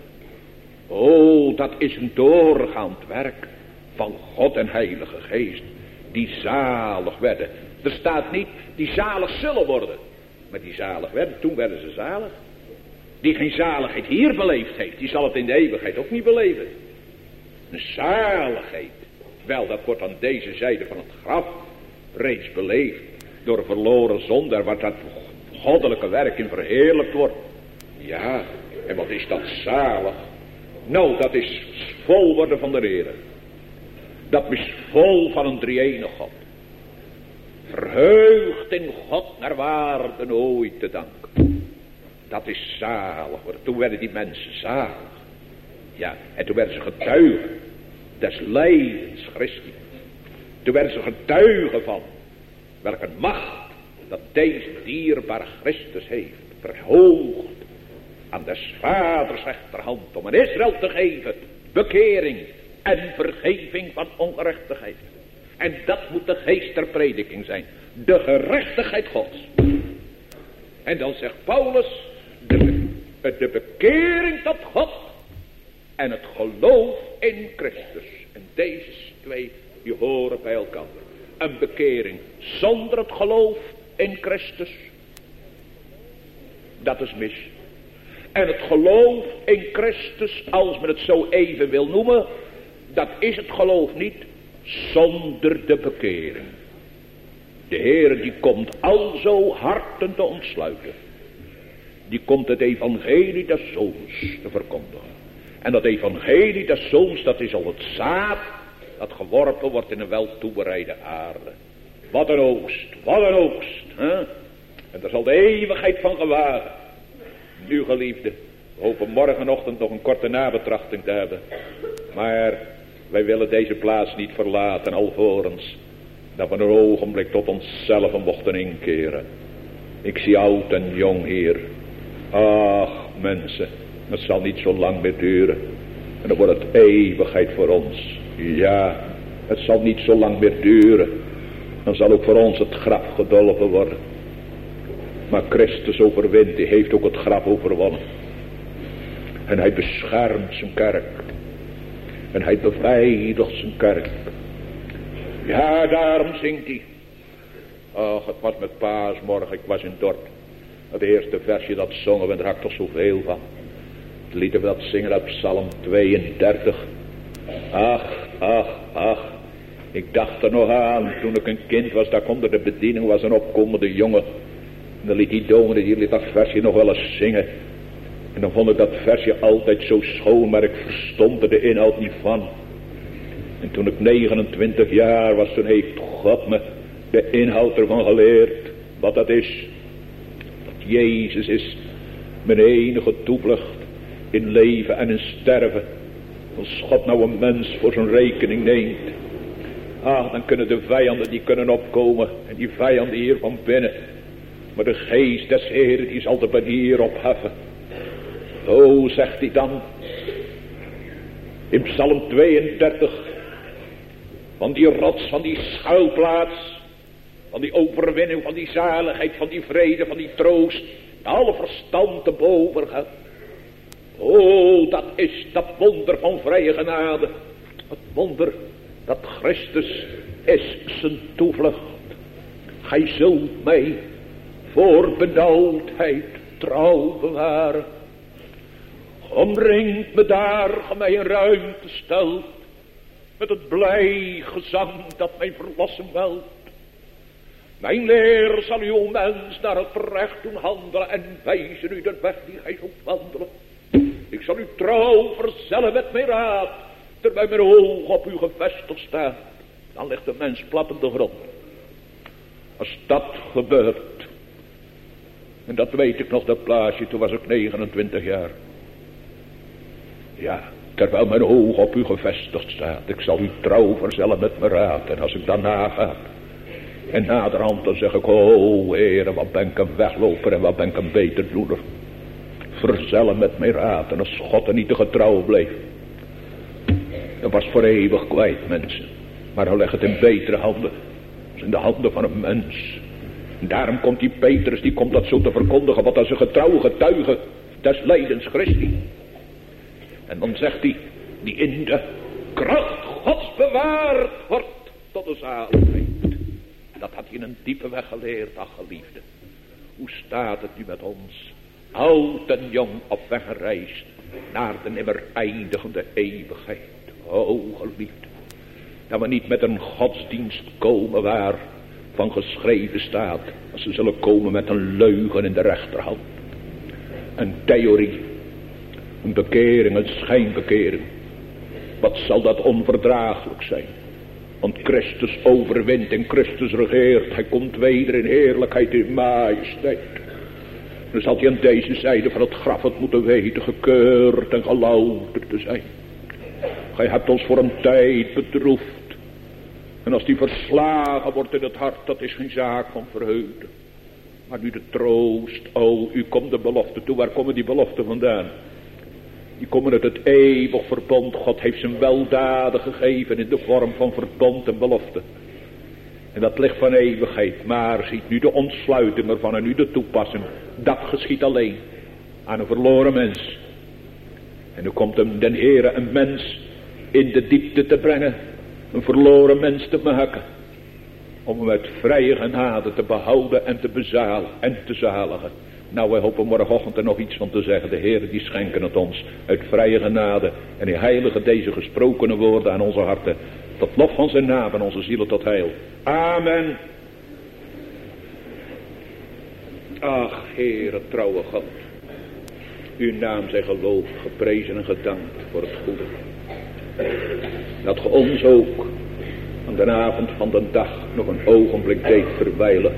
Oh, dat is een doorgaand werk van God en Heilige Geest. Die zalig werden. Er staat niet, die zalig zullen worden. Maar die zalig werden, toen werden ze zalig. Die geen zaligheid hier beleefd heeft, die zal het in de eeuwigheid ook niet beleven. Een zaligheid. Wel, dat wordt aan deze zijde van het graf reeds beleefd. Door een verloren zondaar, waar dat goddelijke werk in verheerlijkt wordt. Ja, en wat is dat zalig? Nou, dat is vol worden van de Heere. Dat is vol van een drie-ene God. Verheugd in God naar waarde nooit te danken. Dat is zalig. Toen werden die mensen zalig. Ja, en toen werden ze getuigen des lijdens Christi. Toen werden ze getuigen van welke macht dat deze dierbare Christus heeft. Verhoogd aan des vaders rechterhand om aan Israël te geven bekering en vergeving van ongerechtigheid. En dat moet de geest der prediking zijn. De gerechtigheid Gods. En dan zegt Paulus, de, de bekering tot God en het geloof in Christus. En deze twee, die horen bij elkaar. Een bekering zonder het geloof in Christus, dat is mis. En het geloof in Christus, als men het zo even wil noemen, dat is het geloof niet zonder de bekering. De Heer die komt alzo harten te ontsluiten. Die komt het evangelie des Zoons te verkondigen. En dat evangelie des Zoons, dat is al het zaad dat geworpen wordt in een wel toebereide aarde. Wat een oogst, wat een oogst. Hè? En daar zal de eeuwigheid van gewagen. Nu geliefde, we hopen morgenochtend nog een korte nabetrachting te hebben. Maar wij willen deze plaats niet verlaten, alvorens dat we een ogenblik tot onszelf mochten inkeren. Ik zie oud en jong hier. Ach mensen, het zal niet zo lang meer duren. En dan wordt het eeuwigheid voor ons. Ja, het zal niet zo lang meer duren. Dan zal ook voor ons het graf gedolven worden. Maar Christus overwint, die heeft ook het graf overwonnen. En hij beschermt zijn kerk. En hij beveiligt zijn kerk. Ja, daarom zingt hij. Och, het was met paasmorgen, ik was in Dorp. Het eerste versje dat zongen we, daar had ik toch zoveel van. Het lieten we dat zingen uit Psalm tweeëndertig. Ach, ach, ach. Ik dacht er nog aan, toen ik een kind was, daar onder de bediening was een opkomende jongen. En dan liet die dominee, die liet dat versje nog wel eens zingen. En dan vond ik dat versje altijd zo schoon, maar ik verstond er de inhoud niet van. En toen ik negenentwintig jaar was, toen heeft God me de inhoud ervan geleerd. Wat dat is. Dat Jezus is mijn enige toevlucht in leven en in sterven. Als God nou een mens voor zijn rekening neemt. Ah, dan kunnen de vijanden die kunnen opkomen. En die vijanden hier van binnen. Maar de geest des Heeren die zal de banier opheffen. O, zegt hij dan. In Psalm tweeëndertig. Van die rots, van die schuilplaats. Van die overwinning, van die zaligheid, van die vrede, van die troost. Alle verstand te boven gaat. O, dat is dat wonder van vrije genade. Het wonder dat Christus is zijn toevlucht. Gij zult mij voor benauwdheid trouw bewaren. Omringt me daar, ge mij een ruimte stelt. Met het blij gezang dat mij verlossen welt. Mijn leer zal u, o mens, naar het recht doen handelen. En wijzen u de weg die gij zult wandelen. Ik zal u trouw verzellen met mijn raad. Terwijl mijn oog op u gevestigd staat. Dan ligt de mens plat op de grond. Als dat gebeurt. En dat weet ik nog, dat plaatsje. Toen was ik negenentwintig jaar. Ja, terwijl mijn oog op u gevestigd staat. Ik zal u trouw verzellen met mijn raad. En als ik dan nagaat. En naderhand dan zeg ik. O Heere, wat ben ik een wegloper en wat ben ik een beter doener. Verzellen met mijn raad. En als God er niet te getrouw bleef. Dat was voor eeuwig kwijt, mensen. Maar dan leg het in betere handen. In de handen van een mens. En daarom komt die Petrus, die komt dat zo te verkondigen. Wat als een getrouwe getuige des lijdens Christi. En dan zegt hij, die in de kracht Gods bewaard wordt tot de zaligheid. Dat had hij in een diepe weg geleerd, ach geliefde. Hoe staat het nu met ons? Oud en jong op weg gereisd naar de nimmer eindigende eeuwigheid. O geliefde, dat we niet met een godsdienst komen waar van geschreven staat. Als ze zullen komen met een leugen in de rechterhand. Een theorie. Een bekering, een schijnbekering. Wat zal dat onverdraaglijk zijn. Want Christus overwint en Christus regeert. Hij komt weder in heerlijkheid, in majesteit. Dan zal hij aan deze zijde van het graf het moeten weten gekeurd en gelouterd te zijn. Gij hebt ons voor een tijd bedroefd. En als die verslagen wordt in het hart, dat is geen zaak van verheugde. Maar nu de troost, o, u komt de belofte toe. Waar komen die beloften vandaan? Die komen uit het eeuwig verbond. God heeft zijn weldaden gegeven in de vorm van verbond en belofte. En dat ligt van eeuwigheid. Maar ziet nu de ontsluiting ervan en nu de toepassing. Dat geschiet alleen aan een verloren mens. En nu komt hem den Heere een mens in de diepte te brengen. Een verloren mens te maken. Om hem uit vrije genade te behouden en te bezalen en te zaligen. Nou, wij hopen morgenochtend er nog iets van te zeggen. De Heere die schenken het ons uit vrije genade. En die heilige deze gesprokene woorden aan onze harten. Tot lof van zijn naam en onze zielen tot heil. Amen. Ach, Heere, trouwe God. Uw naam zij geloofd, geprezen en gedankt voor het goede. Dat ge ons ook aan de avond van de dag nog een ogenblik deed verwijlen.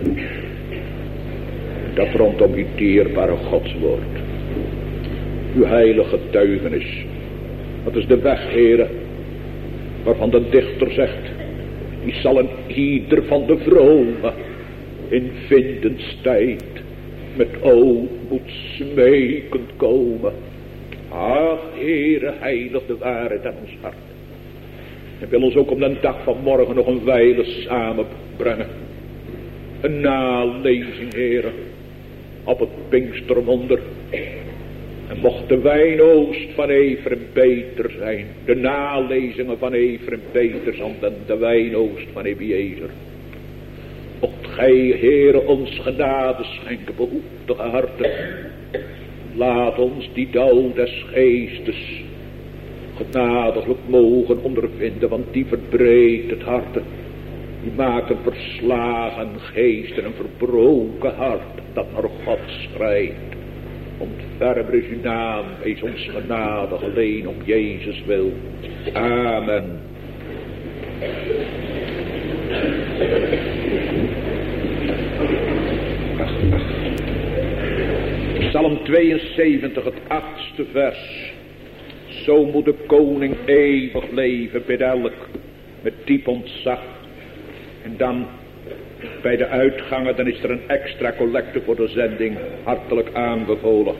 Dat rondom uw dierbare godswoord. Uw heilige getuigenis. Dat is de weg, Heere, waarvan de dichter zegt, die zal een ieder van de vrome in vindenstijd met ootmoed smekend komen. Ach, Heere, heilig de waarheid aan ons hart. En wil ons ook op de dag van morgen nog een wijle samenbrengen. Een nalezing, Heere, op het Pinksterwonder. En mocht de wijnoost van Efrem beter zijn. De nalezingen van Efrem beter zijn dan de wijnoost van Ebiezer. Mocht gij, Heere, ons genade schenken, behoeftige harten. Laat ons die dauw des geestes genadiglijk mogen ondervinden, want die verbreedt het hart. Die maakt een verslagen geest en een verbroken hart dat naar God schrijft. Ontferm is uw naam, wees ons genadig alleen om Jezus wil. Amen. Psalm tweeënzeventig, het achtste vers. Zo moet de koning eeuwig leven, bid elk met diep ontzag. En dan bij de uitgangen, dan is er een extra collecte voor de zending, hartelijk aanbevolen.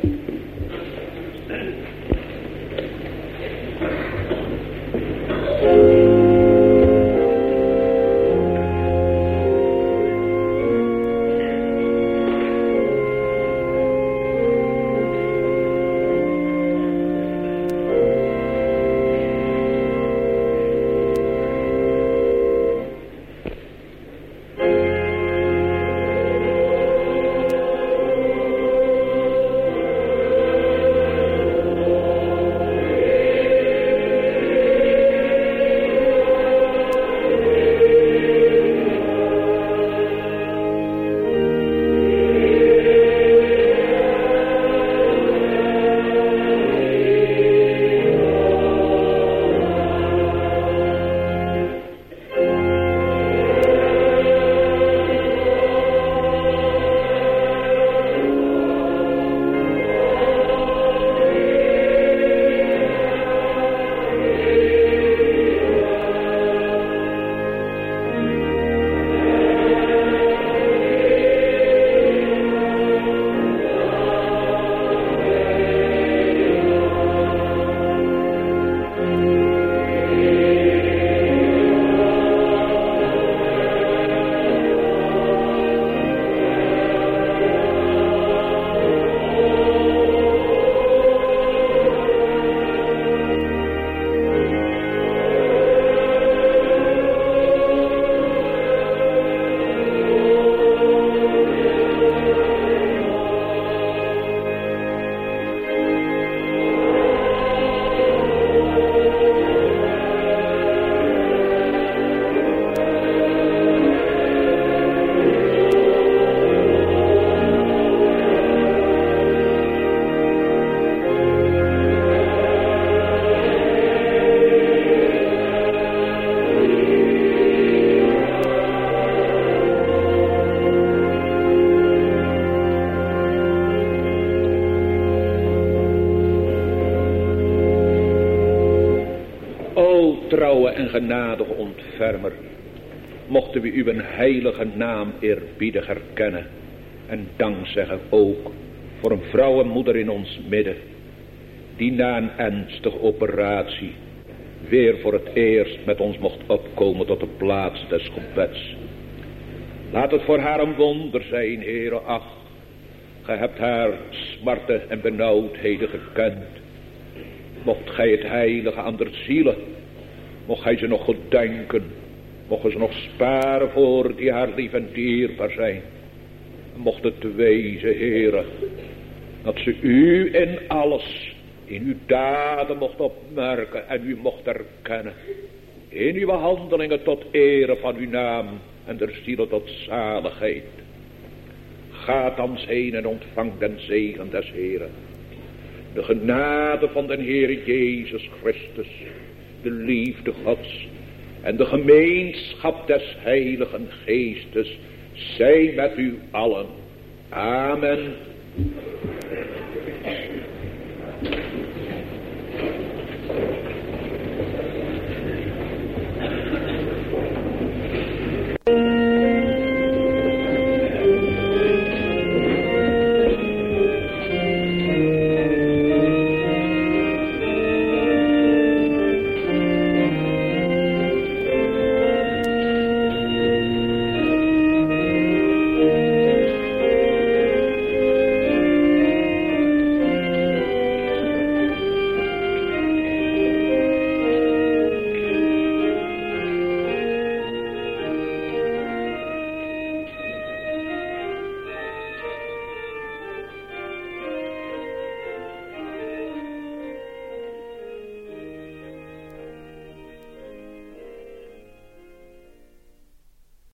genadige ontfermer, mochten we uw heilige naam eerbiedig herkennen en dank zeggen ook voor een vrouw en moeder in ons midden, die na een ernstige operatie weer voor het eerst met ons mocht opkomen tot de plaats des gebeds. Laat het voor haar een wonder zijn, Heere, ach, gij hebt haar smarten en benauwdheden gekend. Mocht gij het heilige aan der zielen, mocht gij ze nog gedenken, mocht ze nog sparen voor die haar lief en dierbaar zijn. Mocht het wezen, Heere, dat ze u in alles, in uw daden mocht opmerken en u mocht erkennen. In uw handelingen tot ere van uw naam en der zielen tot zaligheid. Ga thans heen en ontvang den zegen des Heeren. De genade van den Heere Jezus Christus, de liefde Gods en de gemeenschap des Heiligen Geestes zij met u allen. Amen.